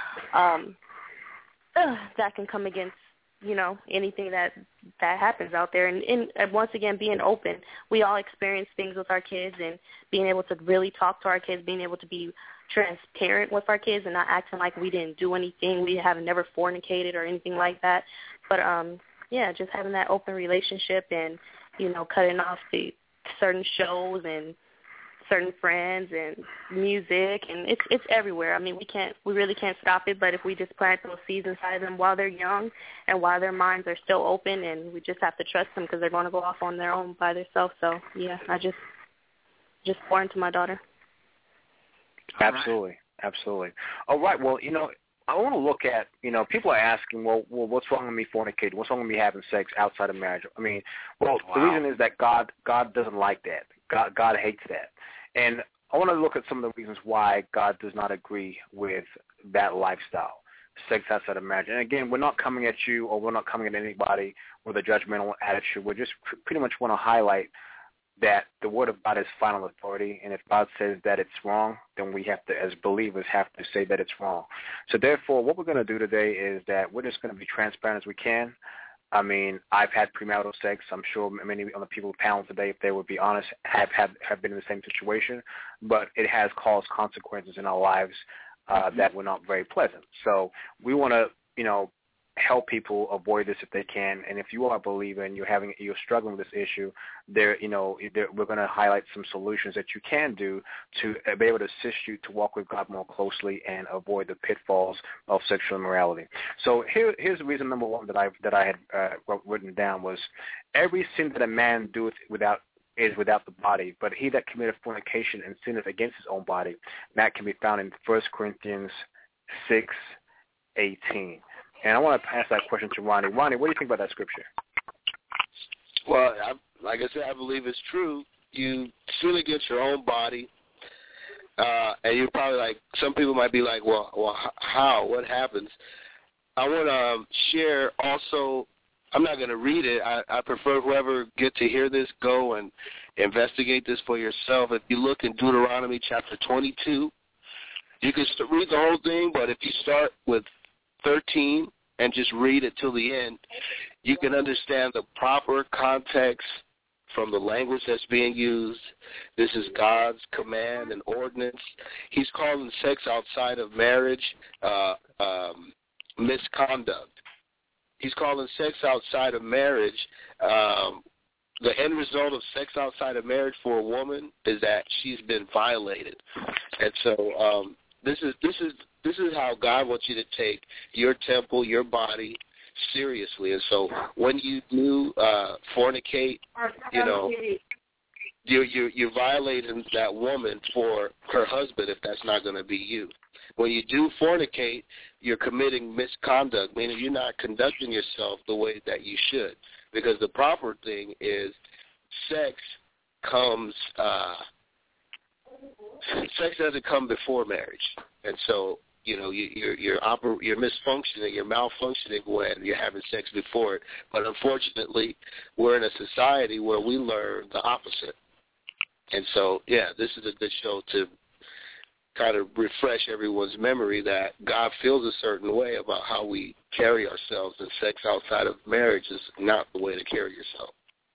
that can come against anything that happens out there. And once again, being open. We all experience things with our kids, and being able to really talk to our kids, being able to be transparent with our kids and not acting like we didn't do anything. We have never fornicated or anything like that. But, just having that open relationship and, cutting off the certain shows and certain friends and music, and it's everywhere. I mean, we really can't stop it, but if we just plant those seeds inside of them while they're young and while their minds are still open, and we just have to trust them because they're going to go off on their own by themselves. So, yeah, I just pour into my daughter.
Absolutely. All right, well, I want to look at, people are asking, well, what's wrong with me fornicating? What's wrong with me having sex outside of marriage? I mean, the reason is that God doesn't like that. God hates that. And I want to look at some of the reasons why God does not agree with that lifestyle, sex outside of marriage. And again, we're not coming at you, or we're not coming at anybody with a judgmental attitude. We just pretty much want to highlight that the Word of God is final authority, and if God says that it's wrong, then we have to, as believers, have to say that it's wrong. So therefore, what we're going to do today is that we're just going to be transparent as we can. I mean, I've had premarital sex. I'm sure many on the people panel today, if they would be honest, have been in the same situation, but it has caused consequences in our lives that were not very pleasant. So we want to, help people avoid this if they can. And if you are a believer and you're struggling with this issue, we're going to highlight some solutions that you can do to be able to assist you to walk with God more closely and avoid the pitfalls of sexual immorality. So here's reason number one that I had written down was, every sin that a man doeth is without the body, but he that committeth fornication and sinneth against his own body, that can be found in 1 Corinthians 6:18. And I want to pass that question to Ronnie. Ronnie, what do you think about that scripture?
Well, like I said, I believe it's true. You sin against your own body, and you're probably like, some people might be like, well, how? What happens? I want to share also, I'm not going to read it. I prefer whoever get to hear this, go and investigate this for yourself. If you look in Deuteronomy chapter 22, you can read the whole thing, but if you start with 13 and just read it till the end, you can understand the proper context from the language that's being used. This is God's command and ordinance. He's calling sex outside of marriage misconduct. He's calling sex outside of marriage. The end result of sex outside of marriage for a woman is that she's been violated. And so this is how God wants you to take your temple, your body, seriously. And so when you do fornicate, you're violating that woman for her husband if that's not going to be you. When you do fornicate, you're committing misconduct, meaning you're not conducting yourself the way that you should. Because the proper thing is sex doesn't come before marriage. And so, you're misfunctioning, you're malfunctioning when you're having sex before it. But unfortunately, we're in a society where we learn the opposite. And so, this is a good show to kind of refresh everyone's memory that God feels a certain way about how we carry ourselves, and sex outside of marriage is not the way to carry yourself.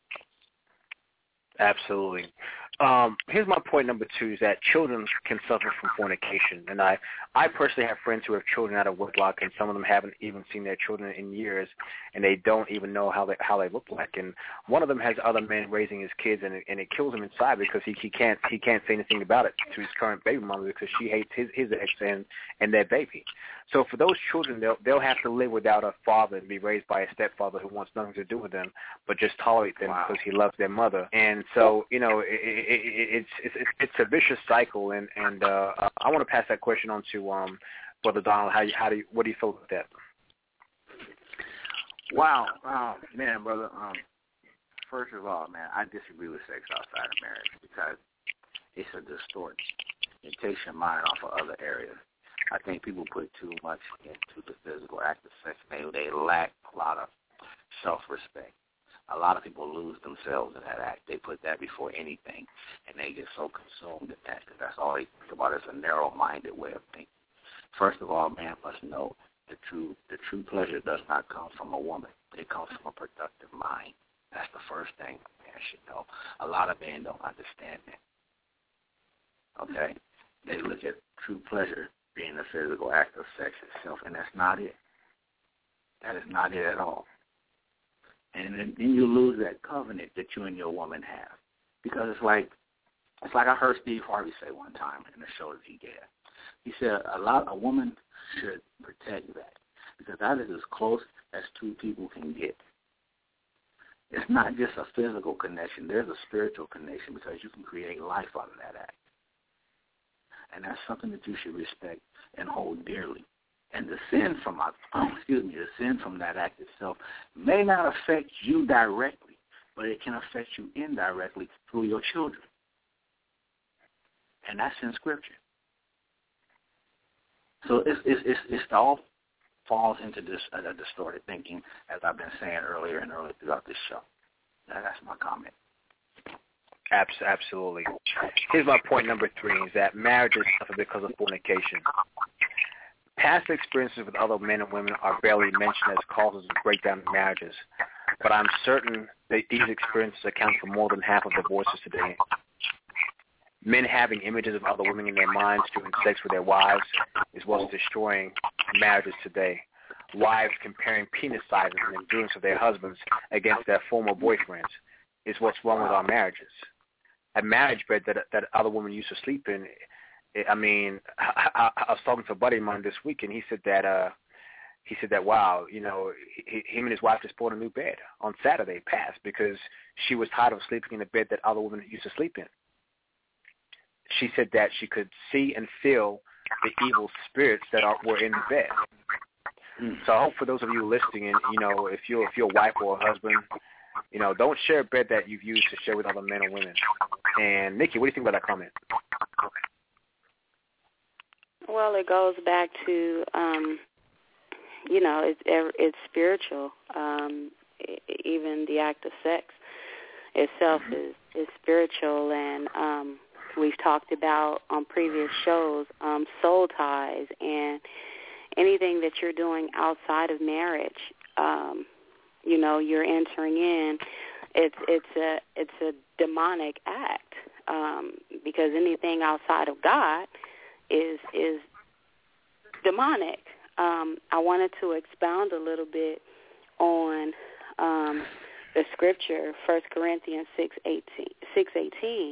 Absolutely. Here's my point number 2 is that children can suffer from fornication. And I personally have friends who have children out of wedlock, and some of them haven't even seen their children in years, and they don't even know how they look like. And one of them has other men raising his kids, and it kills him inside because he can't say anything about it to his current baby mama because she hates his ex and their baby. So for those children, they'll have to live without a father and be raised by a stepfather who wants nothing to do with them, but just tolerate them because he loves their mother. And so, it's a vicious cycle. And I want to pass that question on to Brother Donald, what do you feel about that?
Wow, man, brother. First of all, man, I disagree with sex outside of marriage because it's a distortion. It takes your mind off of other areas. I think people put too much into the physical act of sex. They lack a lot of self-respect. A lot of people lose themselves in that act. They put that before anything, and they get so consumed in that because that's all they think about is a narrow-minded way of thinking. First of all, man must know the true pleasure does not come from a woman. It comes from a productive mind. That's the first thing man should know. A lot of men don't understand that. Okay? They look at true pleasure being the physical act of sex itself, and that's not it. That is not it at all. And then you lose that covenant that you and your woman have. Because it's like I heard Steve Harvey say one time in the show that he gave. He said a woman should protect that because that is as close as two people can get. It's not just a physical connection. There's a spiritual connection because you can create life out of that act. And that's something that you should respect and hold dearly. And the sin from that act itself may not affect you directly, but it can affect you indirectly through your children. And that's in Scripture. So it's all falls into this distorted thinking, as I've been saying earlier and earlier throughout this show. That's my comment.
Absolutely. Here's my point number 3, is that marriages suffer because of fornication. Past experiences with other men and women are barely mentioned as causes of breakdown in marriages, but I'm certain that these experiences account for more than half of divorces today. Men having images of other women in their minds during sex with their wives is what's destroying marriages today. Wives comparing penis sizes and endurance of their husbands against their former boyfriends is what's wrong with our marriages. A marriage bed that other women used to sleep in, I mean, I was talking to a buddy of mine this week, and he said that wow, you know, him and his wife just bought a new bed on Saturday past because she was tired of sleeping in a bed that other women used to sleep in. She said that she could see and feel the evil spirits that were in the bed. So I hope for those of you listening, and you know, if you're a wife or a husband, you know, don't share a bed that you've used to share with other men or women. And Nikki, what do you think about that comment?
Well, it goes back to, you know, it's spiritual. Even the act of sex itself is spiritual, and we've talked about on previous shows soul ties and anything that you're doing outside of marriage. You know, you're entering in. It's a demonic act because anything outside of God is demonic. I wanted to expound a little bit on the scripture, 1 Corinthians 6:18.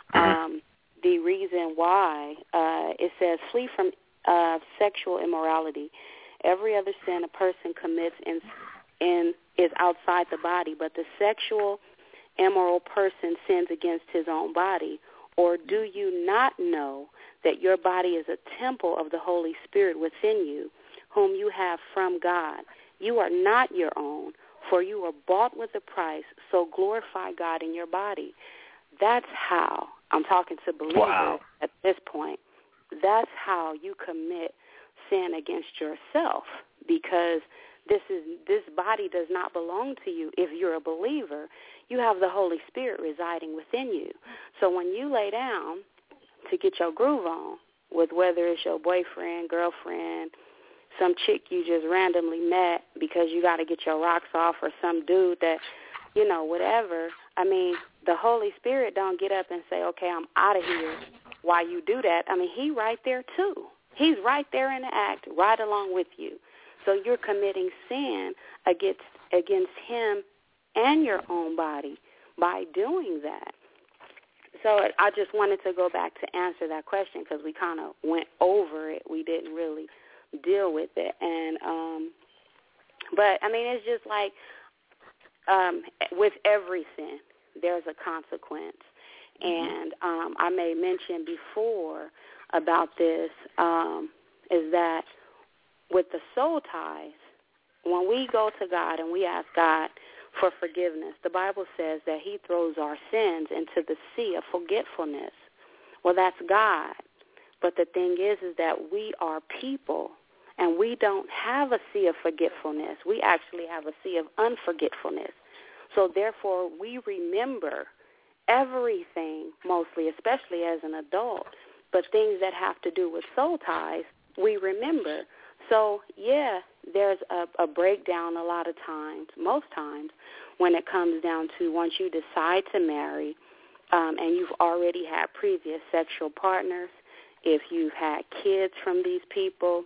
The reason why it says, "Flee from sexual immorality. Every other sin a person commits is outside the body, but the sexual immoral person sins against his own body. Or do you not know that your body is a temple of the Holy Spirit within you, whom you have from God? You are not your own, for you were bought with a price, so glorify God in your body." That's how, I'm talking to believers at this point, that's how you commit sin against yourself, because this body does not belong to you. If you're a believer, you have the Holy Spirit residing within you. So when you lay down to get your groove on with whether it's your boyfriend, girlfriend, some chick you just randomly met because you got to get your rocks off, or some dude that, you know, whatever, I mean, the Holy Spirit don't get up and say, okay, I'm out of here while you do that. I mean, he right there too. He's right there in the act, right along with you. So you're committing sin against him and your own body by doing that. So I just wanted to go back to answer that question because we kind of went over it. We didn't really deal with it. And but, I mean, it's just like with every sin, there's a consequence. And I made mention before about this, is that with the soul ties, when we go to God and we ask God for forgiveness, the Bible says that he throws our sins into the sea of forgetfulness. Well, that's God. But the thing is that we are people, and we don't have a sea of forgetfulness. We actually have a sea of unforgetfulness. So therefore, we remember everything, mostly, especially as an adult, but things that have to do with soul ties, we remember. So, yeah, there's a breakdown a lot of times, most times, when it comes down to once you decide to marry and you've already had previous sexual partners, if you've had kids from these people,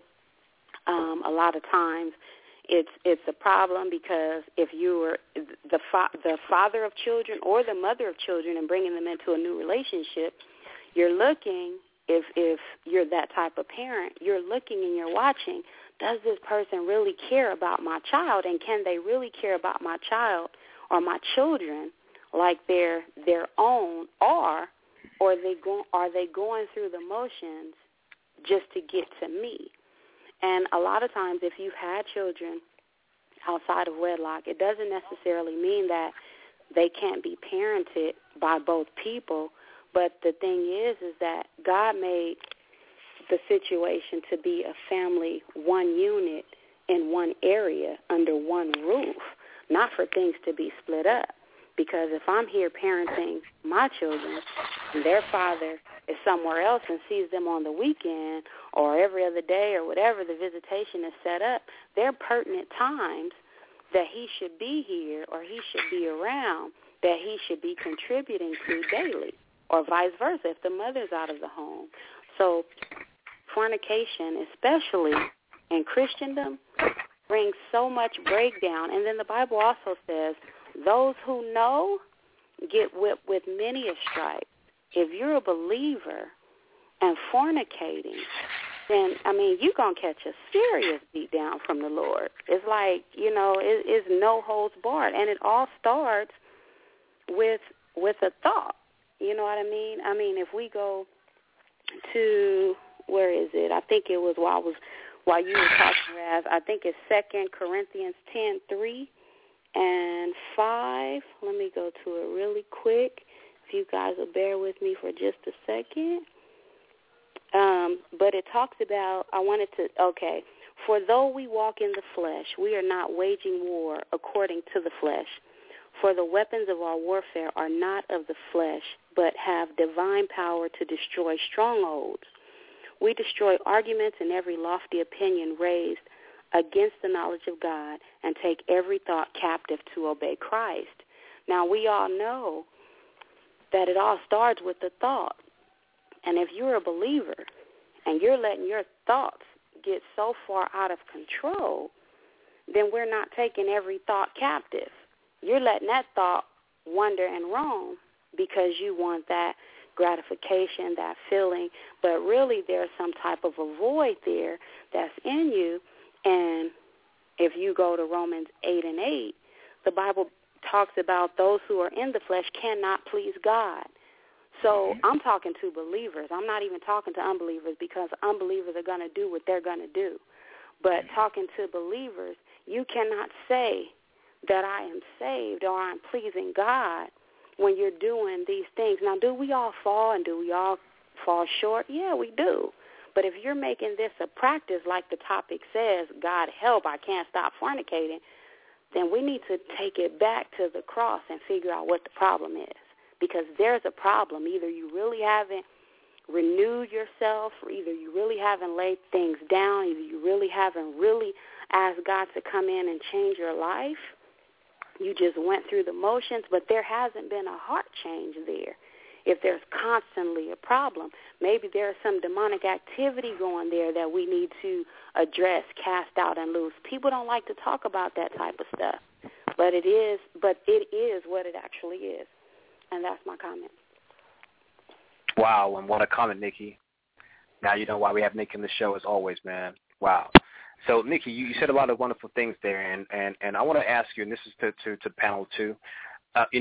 a lot of times it's a problem, because if you were the father of children or the mother of children and bringing them into a new relationship, you're looking, if you're that type of parent, you're looking and you're watching, does this person really care about my child, and can they really care about my child or my children like they're their own, or are they going through the motions just to get to me? And a lot of times if you've had children outside of wedlock, it doesn't necessarily mean that they can't be parented by both people. But the thing is that God made the situation to be a family, one unit in one area under one roof, not for things to be split up. Because if I'm here parenting my children and their father is somewhere else and sees them on the weekend or every other day or whatever the visitation is set up, there are pertinent times that he should be here or he should be around, that he should be contributing to daily, or vice versa if the mother's out of the home. So fornication, especially in Christendom, brings so much breakdown. And then the Bible also says, those who know get whipped with many a stripe. If you're a believer and fornicating, then, you're going to catch a serious beat down from the Lord. It's like, it's no holds barred. And it all starts with a thought. You know what I mean? If we go to, where is it? I think it was while you were talking, Raz, I think it's 2 Corinthians 10:3 and 5. Let me go to it really quick. If you guys will bear with me for just a second. But it talks about, for though we walk in the flesh, we are not waging war according to the flesh. For the weapons of our warfare are not of the flesh, but have divine power to destroy strongholds. We destroy arguments and every lofty opinion raised against the knowledge of God, and take every thought captive to obey Christ. Now, we all know that it all starts with the thought. And if you're a believer and you're letting your thoughts get so far out of control, then we're not taking every thought captive. You're letting that thought wander and roam because you want that gratification, that feeling, but really there's some type of a void there that's in you. And if you go to Romans 8:8, the Bible talks about those who are in the flesh cannot please God. So I'm talking to believers. I'm not even talking to unbelievers, because unbelievers are going to do what they're going to do. But talking to believers, you cannot say that I am saved or I'm pleasing God when you're doing these things. Now, do we all fall and do we all fall short? Yeah, we do. But if you're making this a practice, like the topic says, God help, I can't stop fornicating, then we need to take it back to the cross and figure out what the problem is. Because there's a problem. Either you really haven't renewed yourself, or either you really haven't laid things down, either you really haven't really asked God to come in and change your life. You just went through the motions, but there hasn't been a heart change there. If there's constantly a problem, maybe there's some demonic activity going there that we need to address, cast out, and loose. People don't like to talk about that type of stuff, but it is what it actually is. And that's my comment.
Wow, and what a comment, Nikki. Now you know why we have Nikki in the show as always, man. Wow. So, Nikki, you said a lot of wonderful things there, and I want to ask you, and this is to panel two,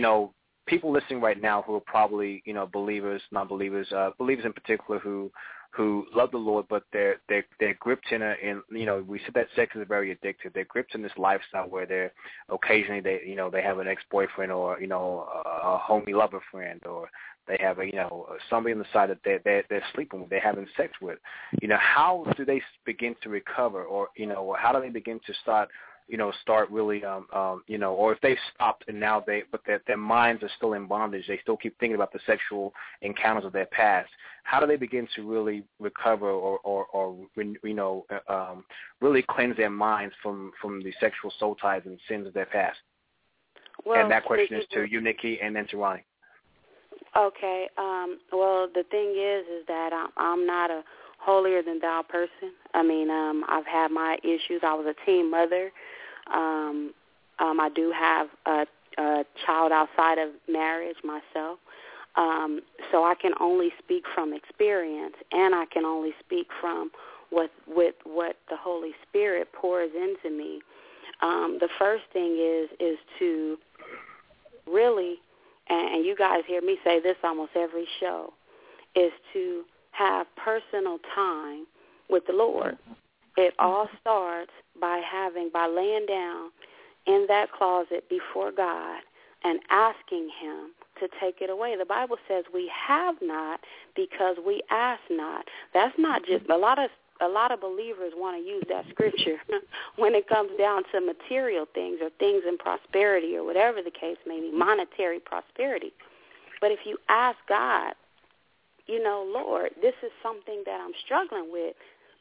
people listening right now who are probably, believers, non-believers, believers in particular who who love the Lord, but they're gripped in we said that sex is very addictive. They're gripped in this lifestyle where they're occasionally they have an ex-boyfriend or a homie lover friend, or they have somebody on the side that they're sleeping with, they're having sex with. How do they begin to recover, or how do they begin to start really, or if they stopped and now but their minds are still in bondage, they still keep thinking about the sexual encounters of their past. How do they begin to really recover or really cleanse their minds from the sexual soul ties and sins of their past?
Well,
and that question is to you, Nikki, and then to Ronnie.
Okay. Well, the thing is that I'm not a holier than thou person. I mean, I've had my issues. I was a teen mother. I do have a child outside of marriage myself. So I can only speak from experience, and I can only speak from what the Holy Spirit pours into me. The first thing is to really, and you guys hear me say this almost every show, is to have personal time with the Lord. It all starts by laying down in that closet before God and asking Him to take it away. The Bible says we have not because we ask not. That's not just a lot of believers want to use that scripture when it comes down to material things or things in prosperity or whatever the case may be, monetary prosperity. But if you ask God, Lord, this is something that I'm struggling with.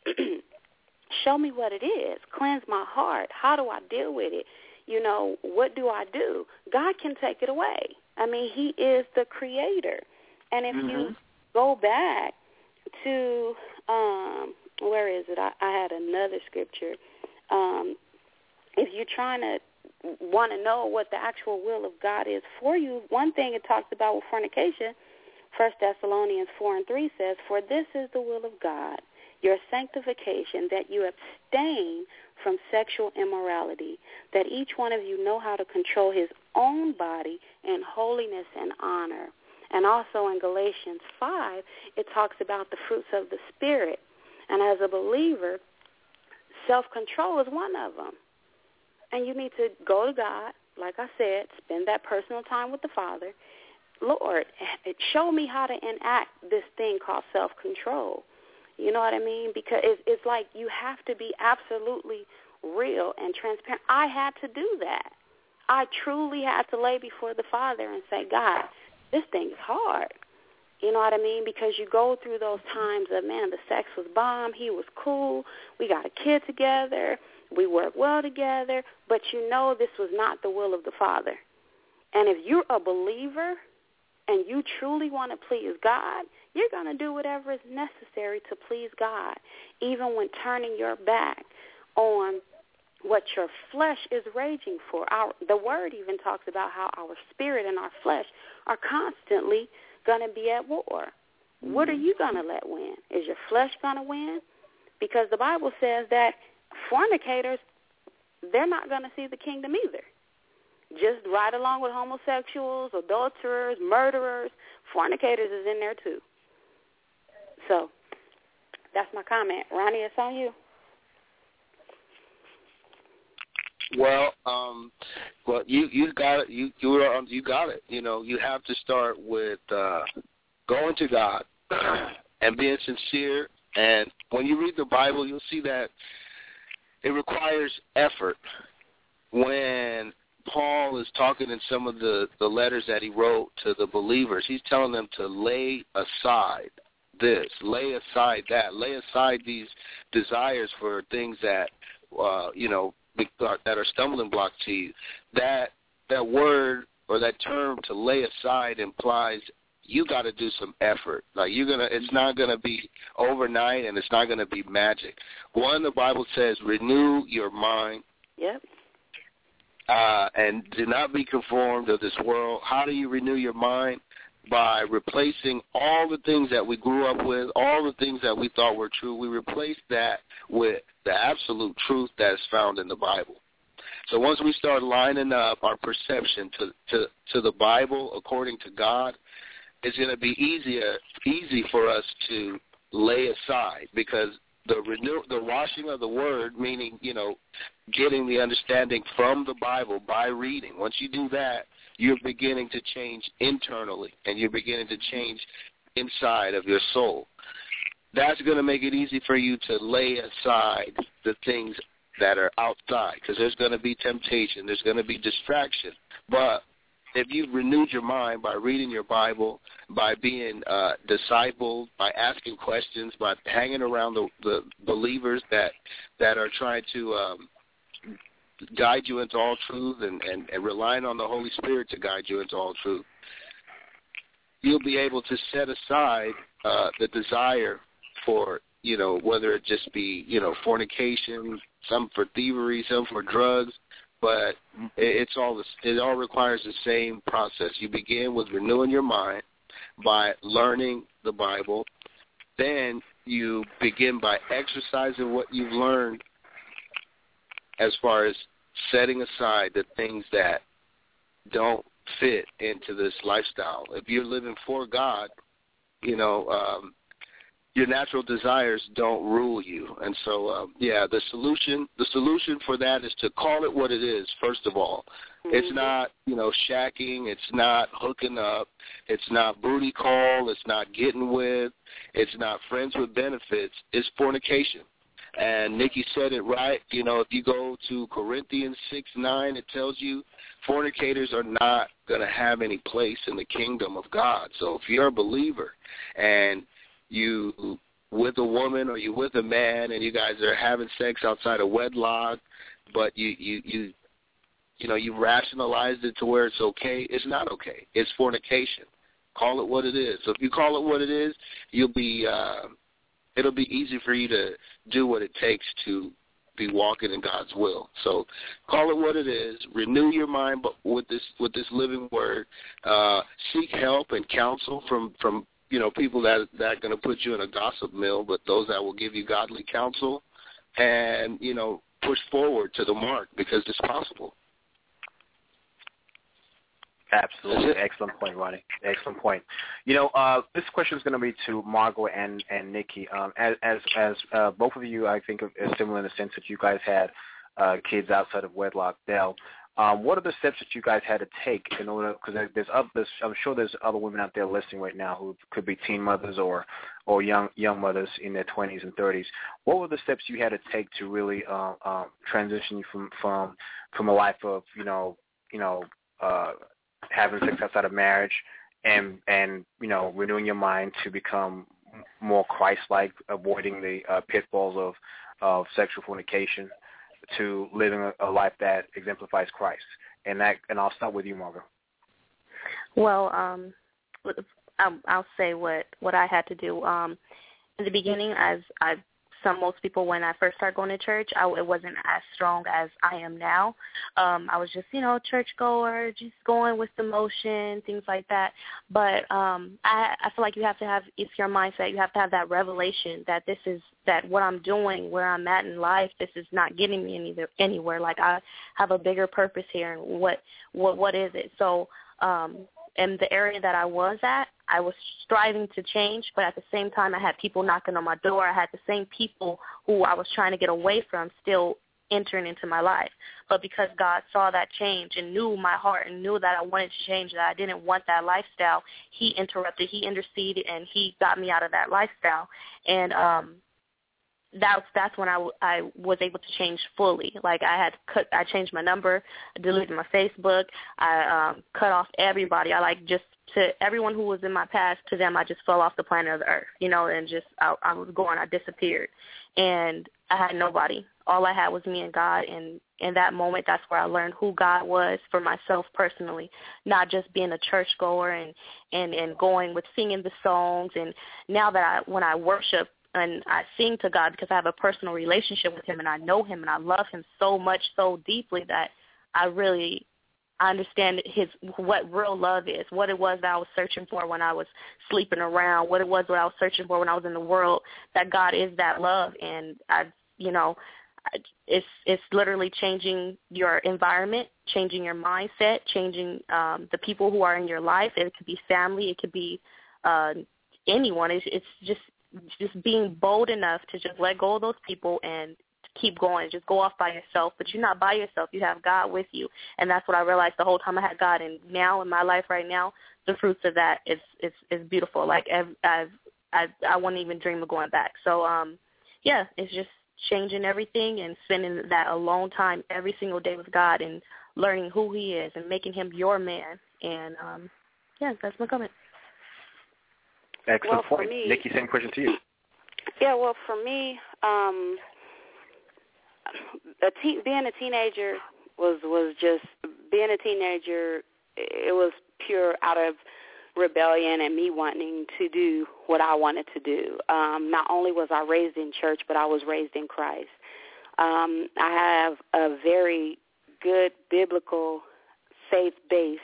Show me what it is. Cleanse my heart. How do I deal with it? What do I do? God can take it away. I mean, He is the creator. And if you go back to, where is it? I had another scripture. If you're trying to want to know what the actual will of God is for you, one thing it talks about with fornication, 1 Thessalonians 4:3 says, "For this is the will of God, your sanctification, that you abstain from sexual immorality, that each one of you know how to control his own body in holiness and honor." And also in Galatians 5, it talks about the fruits of the Spirit. And as a believer, self-control is one of them. And you need to go to God, like I said, spend that personal time with the Father. Lord, show me how to enact this thing called self-control. You know what I mean? Because it's like you have to be absolutely real and transparent. I had to do that. I truly had to lay before the Father and say, God, this thing is hard. You know what I mean? Because you go through those times of, man, the sex was bomb. He was cool. We got a kid together. We work well together. But this was not the will of the Father. And if you're a believer and you truly want to please God, you're going to do whatever is necessary to please God, even when turning your back on what your flesh is raging for. The Word even talks about how our spirit and our flesh are constantly going to be at war. What are you going to let win? Is your flesh going to win? Because the Bible says that fornicators, they're not going to see the kingdom either. Just right along with homosexuals, adulterers, murderers, fornicators is in there too. So that's my comment. Ronnie, it's on you.
Well, you got it. You got it. You have to start with going to God and being sincere. And when you read the Bible, you'll see that it requires effort. When Paul is talking in some of the letters that he wrote to the believers, he's telling them to lay aside this, lay aside that, lay aside these desires for things that, that are stumbling blocks to you. That word or that term to lay aside implies you got to do some effort. Like it's not gonna be overnight, and it's not gonna be magic. One, the Bible says, renew your mind.
Yep.
And do not be conformed to this world. How do you renew your mind? By replacing all the things that we grew up with, all the things that we thought were true. We replace that with the absolute truth that is found in the Bible. So once we start lining up our perception to the Bible according to God, it's going to be easy for us to lay aside, because the washing of the word, meaning, getting the understanding from the Bible by reading. Once you do that, you're beginning to change internally, and you're beginning to change inside of your soul. That's going to make it easy for you to lay aside the things that are outside, because there's going to be temptation, there's going to be distraction. But if you've renewed your mind by reading your Bible, by being discipled, by asking questions, by hanging around the believers that are trying to guide you into all truth, and relying on the Holy Spirit to guide you into all truth, you'll be able to set aside the desire for, whether it just be, fornication, some for thievery, some for drugs, but it all requires the same process. You begin with renewing your mind by learning the Bible. Then you begin by exercising what you've learned as far as setting aside the things that don't fit into this lifestyle. If you're living for God, your natural desires don't rule you. And so, the solution for that is to call it what it is, first of all. Mm-hmm. It's not, shacking. It's not hooking up. It's not booty call. It's not getting with. It's not friends with benefits. It's fornication. And Nikki said it right. If you go to Corinthians 6:9, it tells you fornicators are not going to have any place in the kingdom of God. So if you're a believer and you with a woman or you with a man and you guys are having sex outside of wedlock, but you rationalized it to where it's okay, it's not okay. It's fornication. Call it what it is. So if you call it what it is, it'll be easy for you to do what it takes to be walking in God's will. So call it what it is. Renew your mind with this living word. Seek help and counsel from people that are going to put you in a gossip mill, but those that will give you godly counsel, and, push forward to the mark, because it's possible.
Absolutely. Excellent point, Ronnie. Excellent point. This question is going to be to Margot and Nikki. As both of you, I think, are similar in the sense that you guys had kids outside of wedlock. Dell, what are the steps that you guys had to take in order? Because I'm sure there's other women out there listening right now who could be teen mothers or young mothers in their 20s and 30s. What were the steps you had to take to really transition you from a life of having sex outside of marriage and renewing your mind to become more Christ-like, avoiding the pitfalls of sexual fornication, to living a life that exemplifies Christ? And I'll start with you, Margaret.
Well, I'll say what I had to do. In the beginning, most people, when I first started going to church, it wasn't as strong as I am now. I was just, churchgoer, just going with the motion, things like that. But I feel like you have to have, it's your mindset, you have to have that revelation that what I'm doing, where I'm at in life, this is not getting me anywhere. Like, I have a bigger purpose here, and what is it? So in the area that I was at, I was striving to change, but at the same time I had people knocking on my door. I had the same people who I was trying to get away from still entering into my life. But because God saw that change and knew my heart and knew that I wanted to change, that I didn't want that lifestyle, he interrupted, he interceded, and he got me out of that lifestyle. And that's when I was able to change fully. Like, I changed my number, I deleted my Facebook, I cut off everybody. To everyone who was in my past, to them I just fell off the planet of the earth, and just I was gone, I disappeared. And I had nobody. All I had was me and God, and in that moment, that's where I learned who God was for myself personally, not just being a churchgoer and going with singing the songs. And now that when I worship and I sing to God, because I have a personal relationship with him and I know him and I love him so much, so deeply, that I understand what real love is, what it was that I was searching for when I was sleeping around, what I was searching for when I was in the world, that God is that love. And it's literally changing your environment, changing your mindset, changing the people who are in your life. It could be family, it could be anyone. It's just just being bold enough to just let go of those people and keep going, just go off by yourself. But you're not by yourself. You have God with you. And that's what I realized the whole time I had God. And now in my life right now, the fruits of that is beautiful. Like I wouldn't even dream of going back. So, yeah, it's just changing everything and spending that alone time every single day with God and learning who he is and making him your man. And, yeah, that's my comment.
Excellent point. Nikki, same question to you.
Yeah, well, for me, being a teenager was just being a teenager. It was pure out of rebellion and me wanting to do what I wanted to do. Not only was I raised in church, but I was raised in Christ. I have a very good biblical, faith-based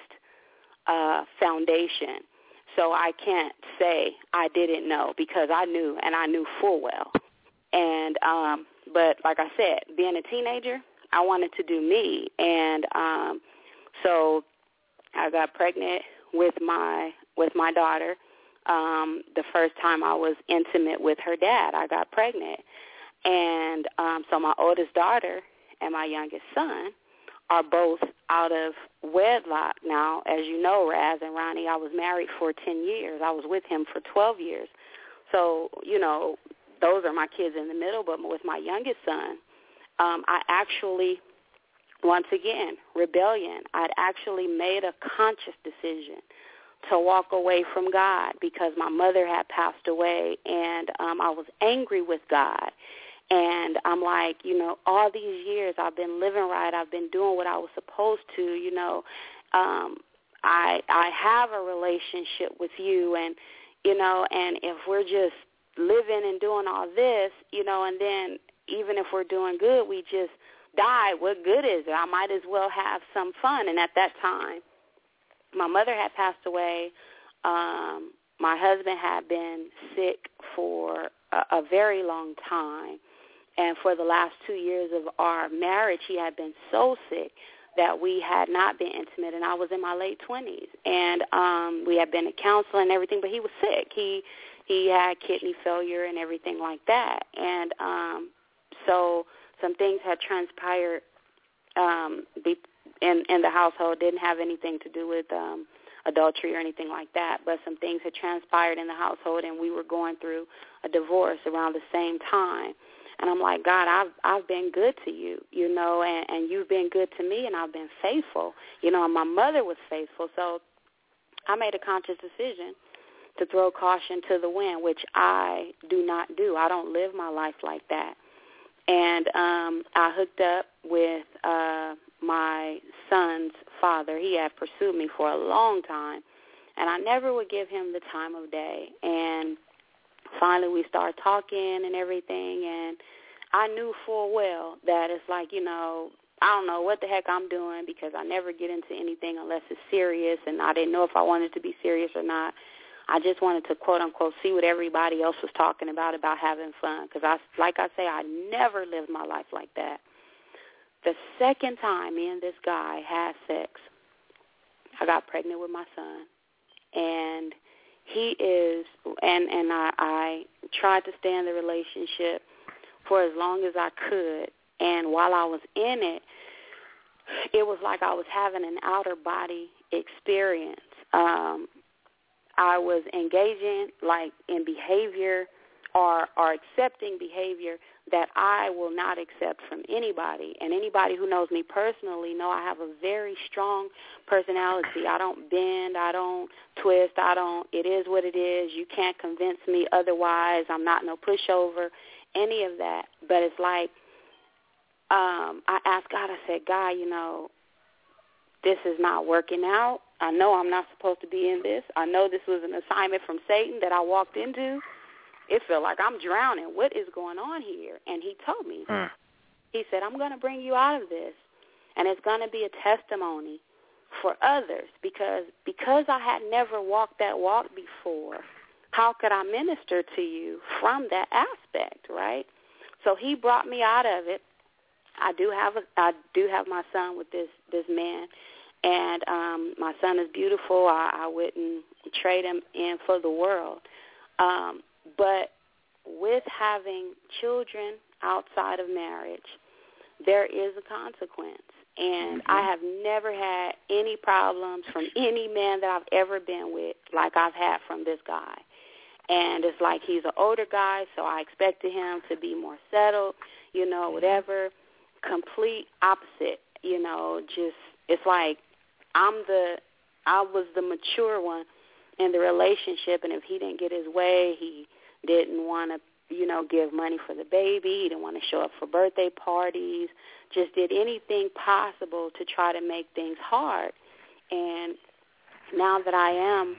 foundation. So I can't say I didn't know because I knew, and I knew full well. And but like I said, being a teenager, I wanted to do me. And so I got pregnant with my daughter. The first time I was intimate with her dad, I got pregnant. And so my oldest daughter and my youngest son are both out of wedlock now. As you know, Raz and Ronnie, I was married for 10 years. I was with him for 12 years. So, you know, those are my kids in the middle. But with my youngest son, I actually, once again, rebellion. I'd actually made a conscious decision to walk away from God because my mother had passed away, and I was angry with God. And I'm like, you know, all these years I've been living right. I've been doing what I was supposed to, you know. I have a relationship with you, and, you know, and if we're just living and doing all this, you know, and then even if we're doing good, we just die, what good is it? I might as well have some fun. And at that time, my mother had passed away. My husband had been sick for a very long time. And for the last 2 years of our marriage, he had been so sick that we had not been intimate, and I was in my late 20s. And we had been to counseling and everything, but he was sick. He had kidney failure and everything like that. And so some things had transpired in the household. Didn't have anything to do with adultery or anything like that, but some things had transpired in the household, and we were going through a divorce around the same time. And I'm like, God, I've been good to you, you know, and you've been good to me, and I've been faithful, you know, and my mother was faithful. So I made a conscious decision to throw caution to the wind, which I do not do. I don't live my life like that. And I hooked up with my son's father. He had pursued me for a long time, and I never would give him the time of day. And finally we started talking and everything, and I knew full well that it's like, you know, I don't know what the heck I'm doing because I never get into anything unless it's serious, and I didn't know if I wanted to be serious or not. I just wanted to, quote, unquote, see what everybody else was talking about having fun because, like I say, I never lived my life like that. The second time me and this guy had sex, I got pregnant with my son, and he is, and I tried to stay in the relationship for as long as I could, and while I was in it, it was like I was having an outer body experience. I was engaging, like, in behavior or accepting behavior that I will not accept from anybody. And anybody who knows me personally know I have a very strong personality. I don't bend. I don't twist. It is what it is. You can't convince me otherwise. I'm not no pushover, any of that. But it's like I asked God, I said, God, you know, this is not working out. I know I'm not supposed to be in this. I know this was an assignment from Satan that I walked into. It felt like I'm drowning. What is going on here? And he told me. He said, I'm going to bring you out of this, and it's going to be a testimony for others because I had never walked that walk before. How could I minister to you from that aspect, right? So he brought me out of it. I do have my son with this man, and my son is beautiful. I wouldn't trade him in for the world. But with having children outside of marriage, there is a consequence. And I have never had any problems from any man that I've ever been with like I've had from this guy. And it's like he's an older guy, so I expected him to be more settled, whatever. Complete opposite, just it's like I was the mature one in the relationship, and if he didn't get his way, he didn't want to, give money for the baby. He didn't want to show up for birthday parties, just did anything possible to try to make things hard. And now that I am,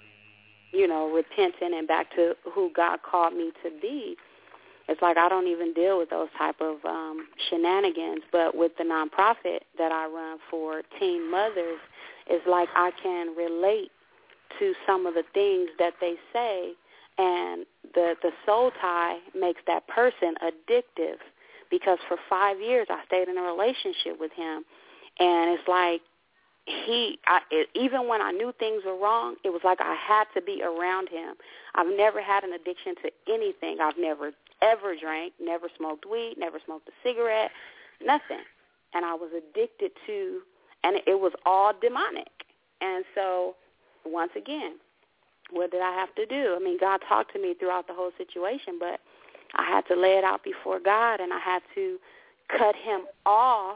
repentant and back to who God called me to be, it's like I don't even deal with those type of shenanigans. But with the nonprofit that I run for teen mothers, it's like I can relate to some of the things that they say, and the soul tie makes that person addictive, because for 5 years I stayed in a relationship with him, and it's like even when I knew things were wrong, it was like I had to be around him. I've never had an addiction to anything. I've never ever drank, never smoked weed, never smoked a cigarette, nothing. And I was addicted to, and it was all demonic. And so, once again, what did I have to do? I mean, God talked to me throughout the whole situation, but I had to lay it out before God, and I had to cut him off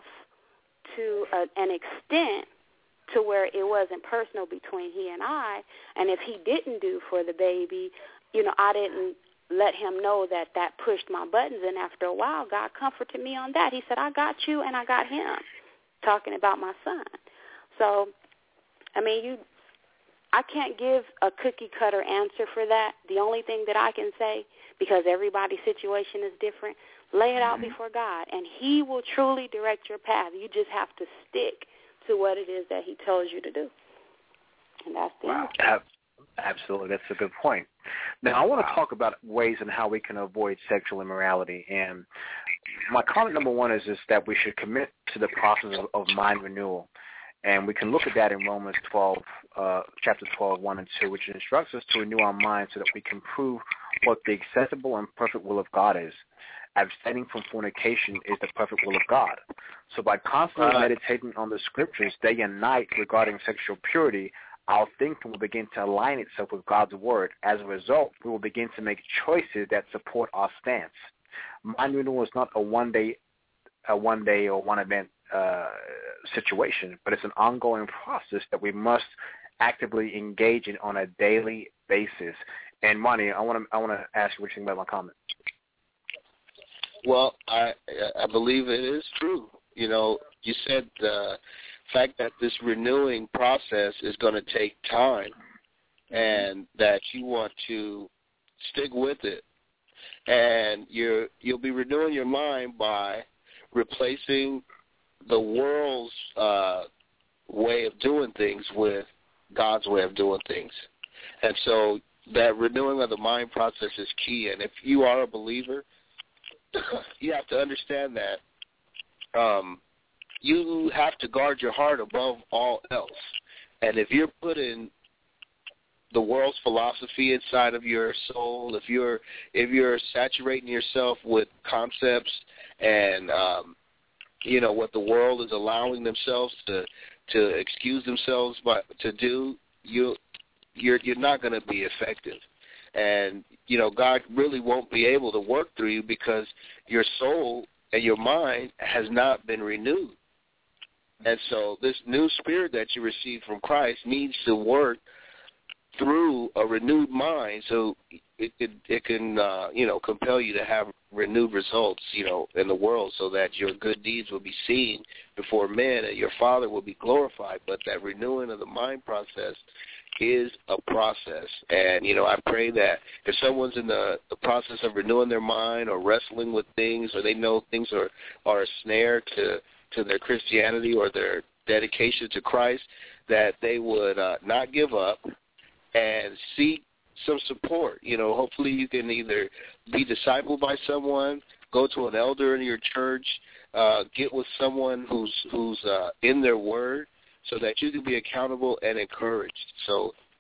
to an extent to where it wasn't personal between he and I. And if he didn't do for the baby, I didn't let him know that pushed my buttons. And after a while, God comforted me on that. He said, I got you and I got him, talking about my son. So, I mean, I can't give a cookie-cutter answer for that. The only thing that I can say, because everybody's situation is different, lay it out before God, and he will truly direct your path. You just have to stick to what it is that he tells you to do. And that's the answer.
Absolutely. That's a good point. Now, I want to talk about ways and how we can avoid sexual immorality. And my comment number one is that we should commit to the process of mind renewal. And we can look at that in Romans 12, chapter 12, 1 and 2, which instructs us to renew our minds so that we can prove what the acceptable and perfect will of God is. Abstaining from fornication is the perfect will of God. So by constantly meditating on the scriptures day and night regarding sexual purity, our thinking will begin to align itself with God's word. As a result, we will begin to make choices that support our stance. Mind renewal is not a one-day or one-event situation, but it's an ongoing process that we must actively engage in on a daily basis. And Monty, I want to ask you what you think about my comment.
Well, I believe it is true. You said the fact that this renewing process is going to take time, and that you want to stick with it, and you'll be renewing your mind by replacing the world's way of doing things with God's way of doing things. And so that renewing of the mind process is key. And if you are a believer, you have to understand that you have to guard your heart above all else. And if you're putting the world's philosophy inside of your soul, if you're saturating yourself with concepts and what the world is allowing themselves to excuse themselves to do, you're not going to be effective. And God really won't be able to work through you because your soul and your mind has not been renewed. And so this new spirit that you receive from Christ needs to work through a renewed mind, so it can compel you to have renewed results in the world, so that your good deeds will be seen before men and your Father will be glorified. But that renewing of the mind process is a process. And I pray that if someone's in the process of renewing their mind or wrestling with things, or they know things are a snare to their Christianity or their dedication to Christ, that they would not give up and seek some support. Hopefully you can either be discipled by someone, go to an elder in your church, get with someone who's in their word, so that you can be accountable and encouraged. So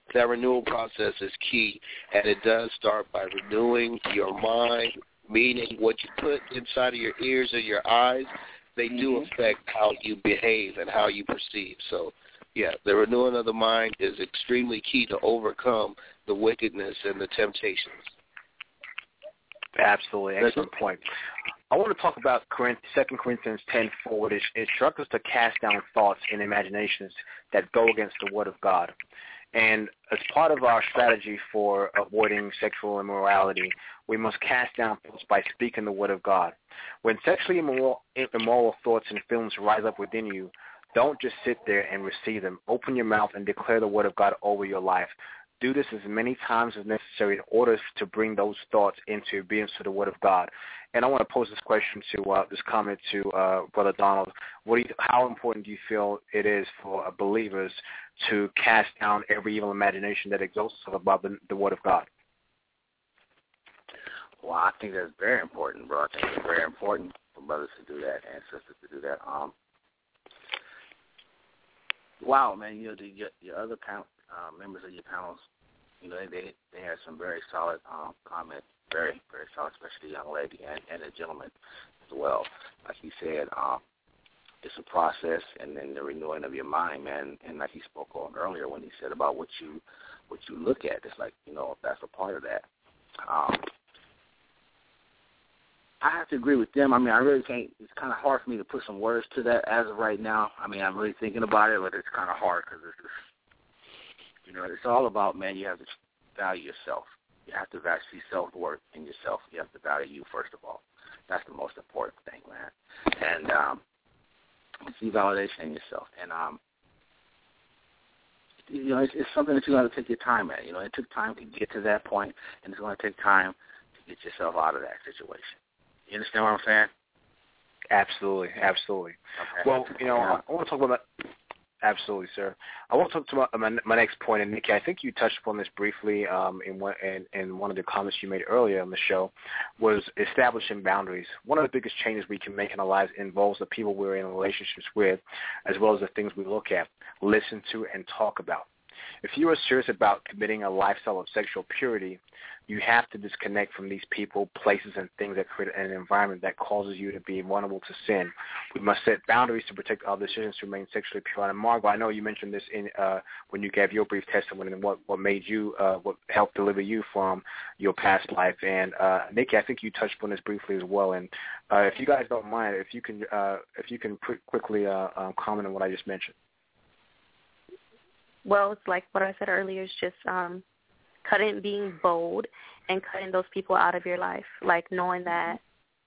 that renewal process is key, and it does start by renewing your mind, meaning what you put inside of your ears and your eyes, they do affect how you behave and how you perceive. So, yeah, the renewing of the mind is extremely key to overcome the wickedness and the temptations.
Absolutely. Excellent point. I want to talk about 2 Corinthians 10:4, which instructs us to cast down thoughts and imaginations that go against the Word of God. And as part of our strategy for avoiding sexual immorality, we must cast down thoughts by speaking the Word of God. When sexually immoral thoughts and feelings rise up within you, don't just sit there and receive them. Open your mouth and declare the Word of God over your life. Do this as many times as necessary in order to bring those thoughts into obedience to the Word of God. And I want to pose this question this comment to Brother Donald. How important do you feel it is for believers to cast down every evil imagination that exalts itself above the Word of God?
Well, I think that's very important, bro. I think it's very important for brothers to do that and sisters to do that. Wow, man, your other members of your panels, they had some very solid comments, very, very solid, especially the young lady and the gentleman as well. Like he said, it's a process, and then the renewing of your mind, man. And like he spoke on earlier when he said about what you look at, it's like, that's a part of that. I have to agree with them. I mean, I really can't. It's kind of hard for me to put some words to that as of right now. I mean, I'm really thinking about it, but it's kind of hard because it's all about, man, you have to value yourself. You have to see self-worth in yourself. You have to value you, first of all. That's the most important thing, man. And see validation in yourself. And, it's something that you got to take your time at. It took time to get to that point, and it's going to take time to get yourself out of that situation. You understand what I'm saying?
Absolutely. Okay. Well, I want to talk about that. Absolutely, sir. I want to talk about my next point, and Nikki, I think you touched upon this briefly in one of the comments you made earlier on the show, was establishing boundaries. One of the biggest changes we can make in our lives involves the people we're in relationships with, as well as the things we look at, listen to, and talk about. If you are serious about committing a lifestyle of sexual purity, you have to disconnect from these people, places, and things that create an environment that causes you to be vulnerable to sin. We must set boundaries to protect our decisions to remain sexually pure. And Margot, I know you mentioned this in when you gave your brief testimony and what made you, what helped deliver you from your past life. And Nikki, I think you touched on this briefly as well. And if you guys don't mind, if you can quickly comment on what I just mentioned.
Well, it's like what I said earlier. It's just being bold and cutting those people out of your life. Like knowing that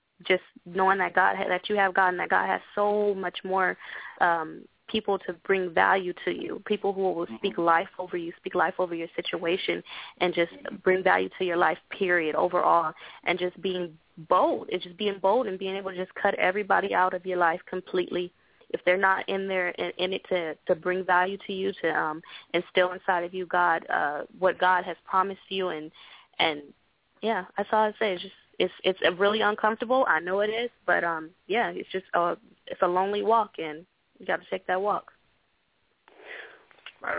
God, that you have God, and that God has so much more people to bring value to you. People who will speak life over you, speak life over your situation, and just bring value to your life. Period. Overall, and just being bold. It's just being bold and being able to just cut everybody out of your life completely. If they're not in there in it to bring value to you, to instill inside of you what God has promised you, and yeah, that's all I say. It's really uncomfortable. I know it is, but it's just it's a lonely walk, and you got to take that walk.
Right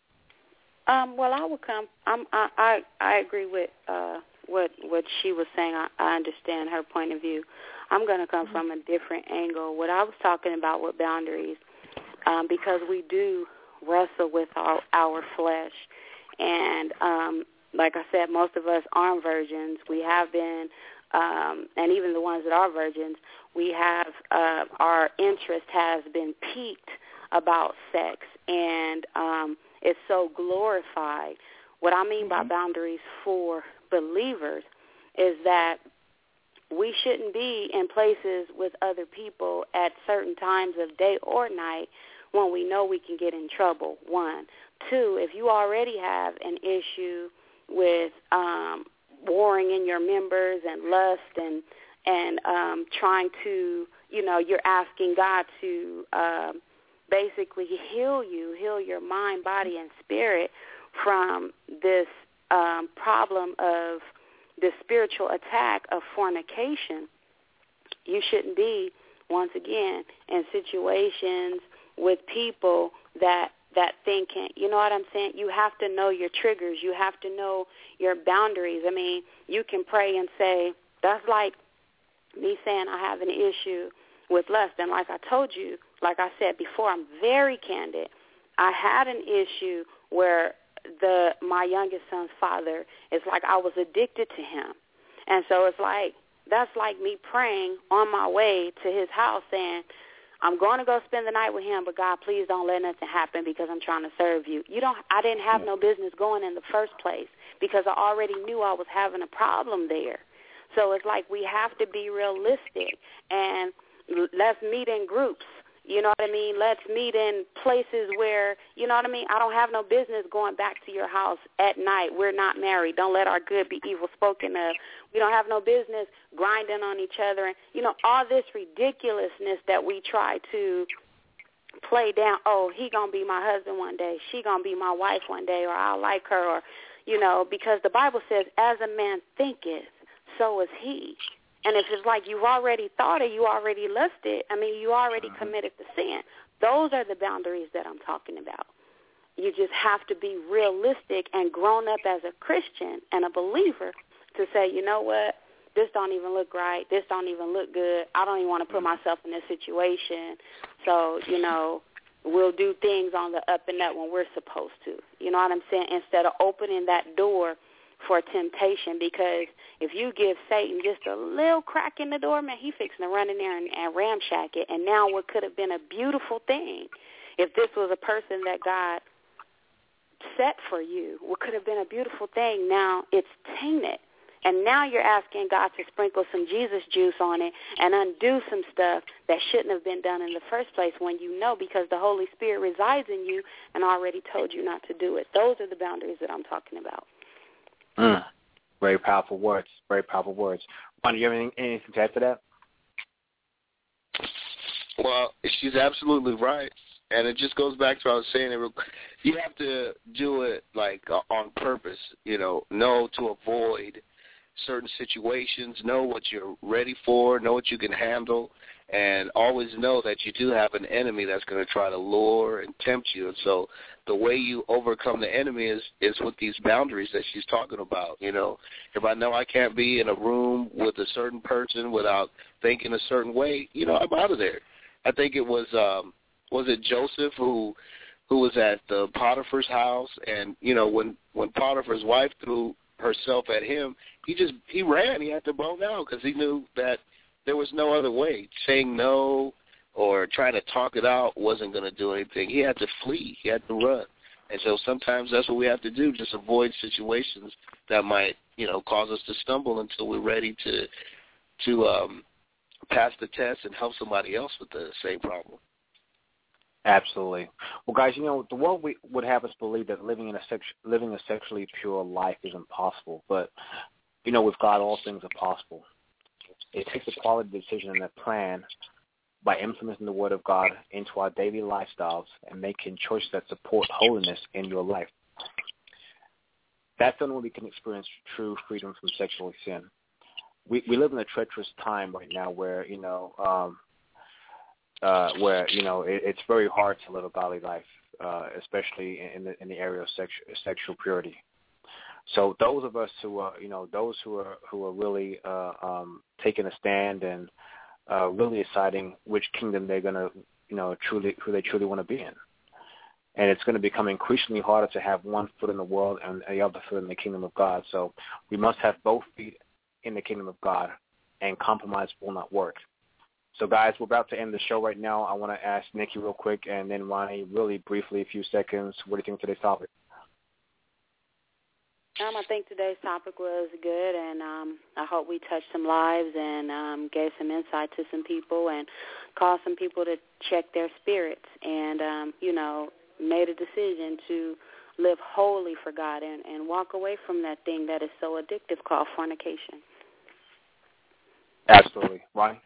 on.
Well, I would come. I agree with what she was saying. I understand her point of view. I'm going to come from a different angle. What I was talking about with boundaries, because we do wrestle with our flesh. And like I said, most of us aren't virgins. We have been, and even the ones that are virgins, we have, our interest has been piqued about sex. And it's so glorified. What I mean by boundaries for believers is that we shouldn't be in places with other people at certain times of day or night when we know we can get in trouble, one. Two, if you already have an issue with warring in your members and lust and trying to, you're asking God to basically heal your mind, body, and spirit from this problem of the spiritual attack of fornication. You shouldn't be, once again, in situations with people that that thing can, you know what I'm saying? You have to know your triggers. You have to know your boundaries. I mean, you can pray and say, that's like me saying I have an issue with lust. And like I told you, like I said before, I'm very candid. I had an issue where my youngest son's father, it's like I was addicted to him. And so it's like, that's like me praying on my way to his house saying, I'm going to go spend the night with him, but God, please don't let nothing happen because I'm trying to serve you. I didn't have no business going in the first place because I already knew I was having a problem there. So it's like we have to be realistic and let's meet in groups. You know what I mean? Let's meet in places where, you know what I mean? I don't have no business going back to your house at night. We're not married. Don't let our good be evil spoken of. We don't have no business grinding on each other. And, you know, all this ridiculousness that we try to play down. Oh, he going to be my husband one day. She going to be my wife one day, or I'll like her, or, you know, because the Bible says, as a man thinketh, so is he. And if it's like you've already thought it, you already lusted, I mean, you already committed the sin. Those are the boundaries that I'm talking about. You just have to be realistic and grown up as a Christian and a believer to say, you know what, this don't even look right. This don't even look good. I don't even want to put myself in this situation. So, you know, we'll do things on the up and up when we're supposed to. You know what I'm saying? Instead of opening that door for temptation, because if you give Satan just a little crack in the door, man, he fixing to run in there and ramshack it. And now what could have been a beautiful thing, if this was a person that God set for you, what could have been a beautiful thing, now it's tainted. And now you're asking God to sprinkle some Jesus juice on it and undo some stuff that shouldn't have been done in the first place when you know, because the Holy Spirit resides in you and already told you not to do it. Those are the boundaries that I'm talking about.
Very powerful words. Very powerful words. Ron, do you have anything to add to that?
Well, she's absolutely right. And it just goes back to what I was saying. You have to do it, like, on purpose, you know to avoid certain situations, know what you're ready for, know what you can handle, and always know that you do have an enemy that's going to try to lure and tempt you. And so the way you overcome the enemy is with these boundaries that she's talking about. You know, if I know I can't be in a room with a certain person without thinking a certain way, you know, I'm out of there. I think it was it Joseph who was at the Potiphar's house, and, you know, when Potiphar's wife threw herself at him, he ran. He had to bow down because he knew that there was no other way. Saying no or trying to talk it out wasn't going to do anything. He had to flee. He had to run. And so sometimes that's what we have to do, just avoid situations that might, you know, cause us to stumble until we're ready to pass the test and help somebody else with the same problem.
Absolutely. Well, guys, you know, the world would have us believe that living a sexually pure life is impossible. But, you know, with God, all things are possible. It takes a quality decision and a plan by implementing the Word of God into our daily lifestyles and making choices that support holiness in your life. That's the only way we can experience true freedom from sexual sin. We live in a treacherous time right now where, it's very hard to live a godly life, especially in the area of sexual purity. So those of us who are really taking a stand and really deciding which kingdom they're going to, who they truly want to be in. And it's going to become increasingly harder to have one foot in the world and the other foot in the kingdom of God. So we must have both feet in the kingdom of God, and compromise will not work. So, guys, we're about to end the show right now. I want to ask Nikki real quick, and then Ronnie, really briefly, a few seconds. What do you think of today's topic?
I think today's topic was good, and I hope we touched some lives and gave some insight to some people and caused some people to check their spirits and, made a decision to live holy for God and walk away from that thing that is so addictive called fornication.
Absolutely. Ronnie?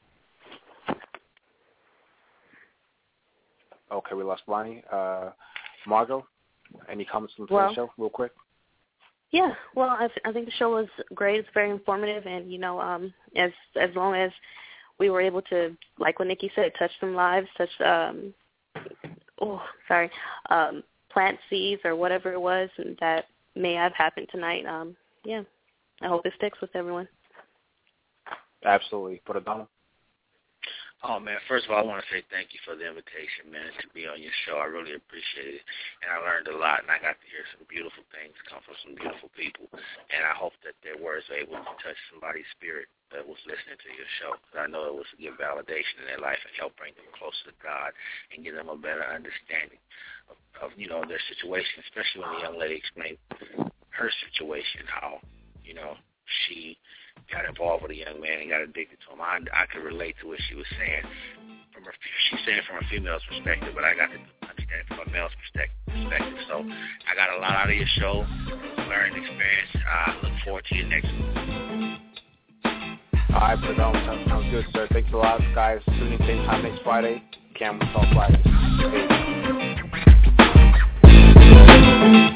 Okay, we lost Ronnie. Margot, any comments from the show real quick?
Yeah, well, I think the show was great. It's very informative, and, as long as we were able to, like what Nikki said, touch some lives, plant seeds or whatever it was that may have happened tonight. Yeah, I hope it sticks with everyone.
Absolutely. Put it down.
Oh, man, first of all, I want to say thank you for the invitation, man, to be on your show. I really appreciate it, and I learned a lot, and I got to hear some beautiful things come from some beautiful people, and I hope that their words are able to touch somebody's spirit that was listening to your show, because I know it was to give validation in their life and help bring them closer to God and give them a better understanding of their situation, especially when the young lady explained her situation, how, she got involved with a young man and got addicted to him. I could relate to what she was saying. She's saying from a female's perspective, but I got to understand it from a male's perspective. So I got a lot out of your show, learning experience. I look forward to your next one.
All right, but sounds good, sir. Thanks a lot, guys. Tune in same time next Friday. Camera Talk Friday. Peace.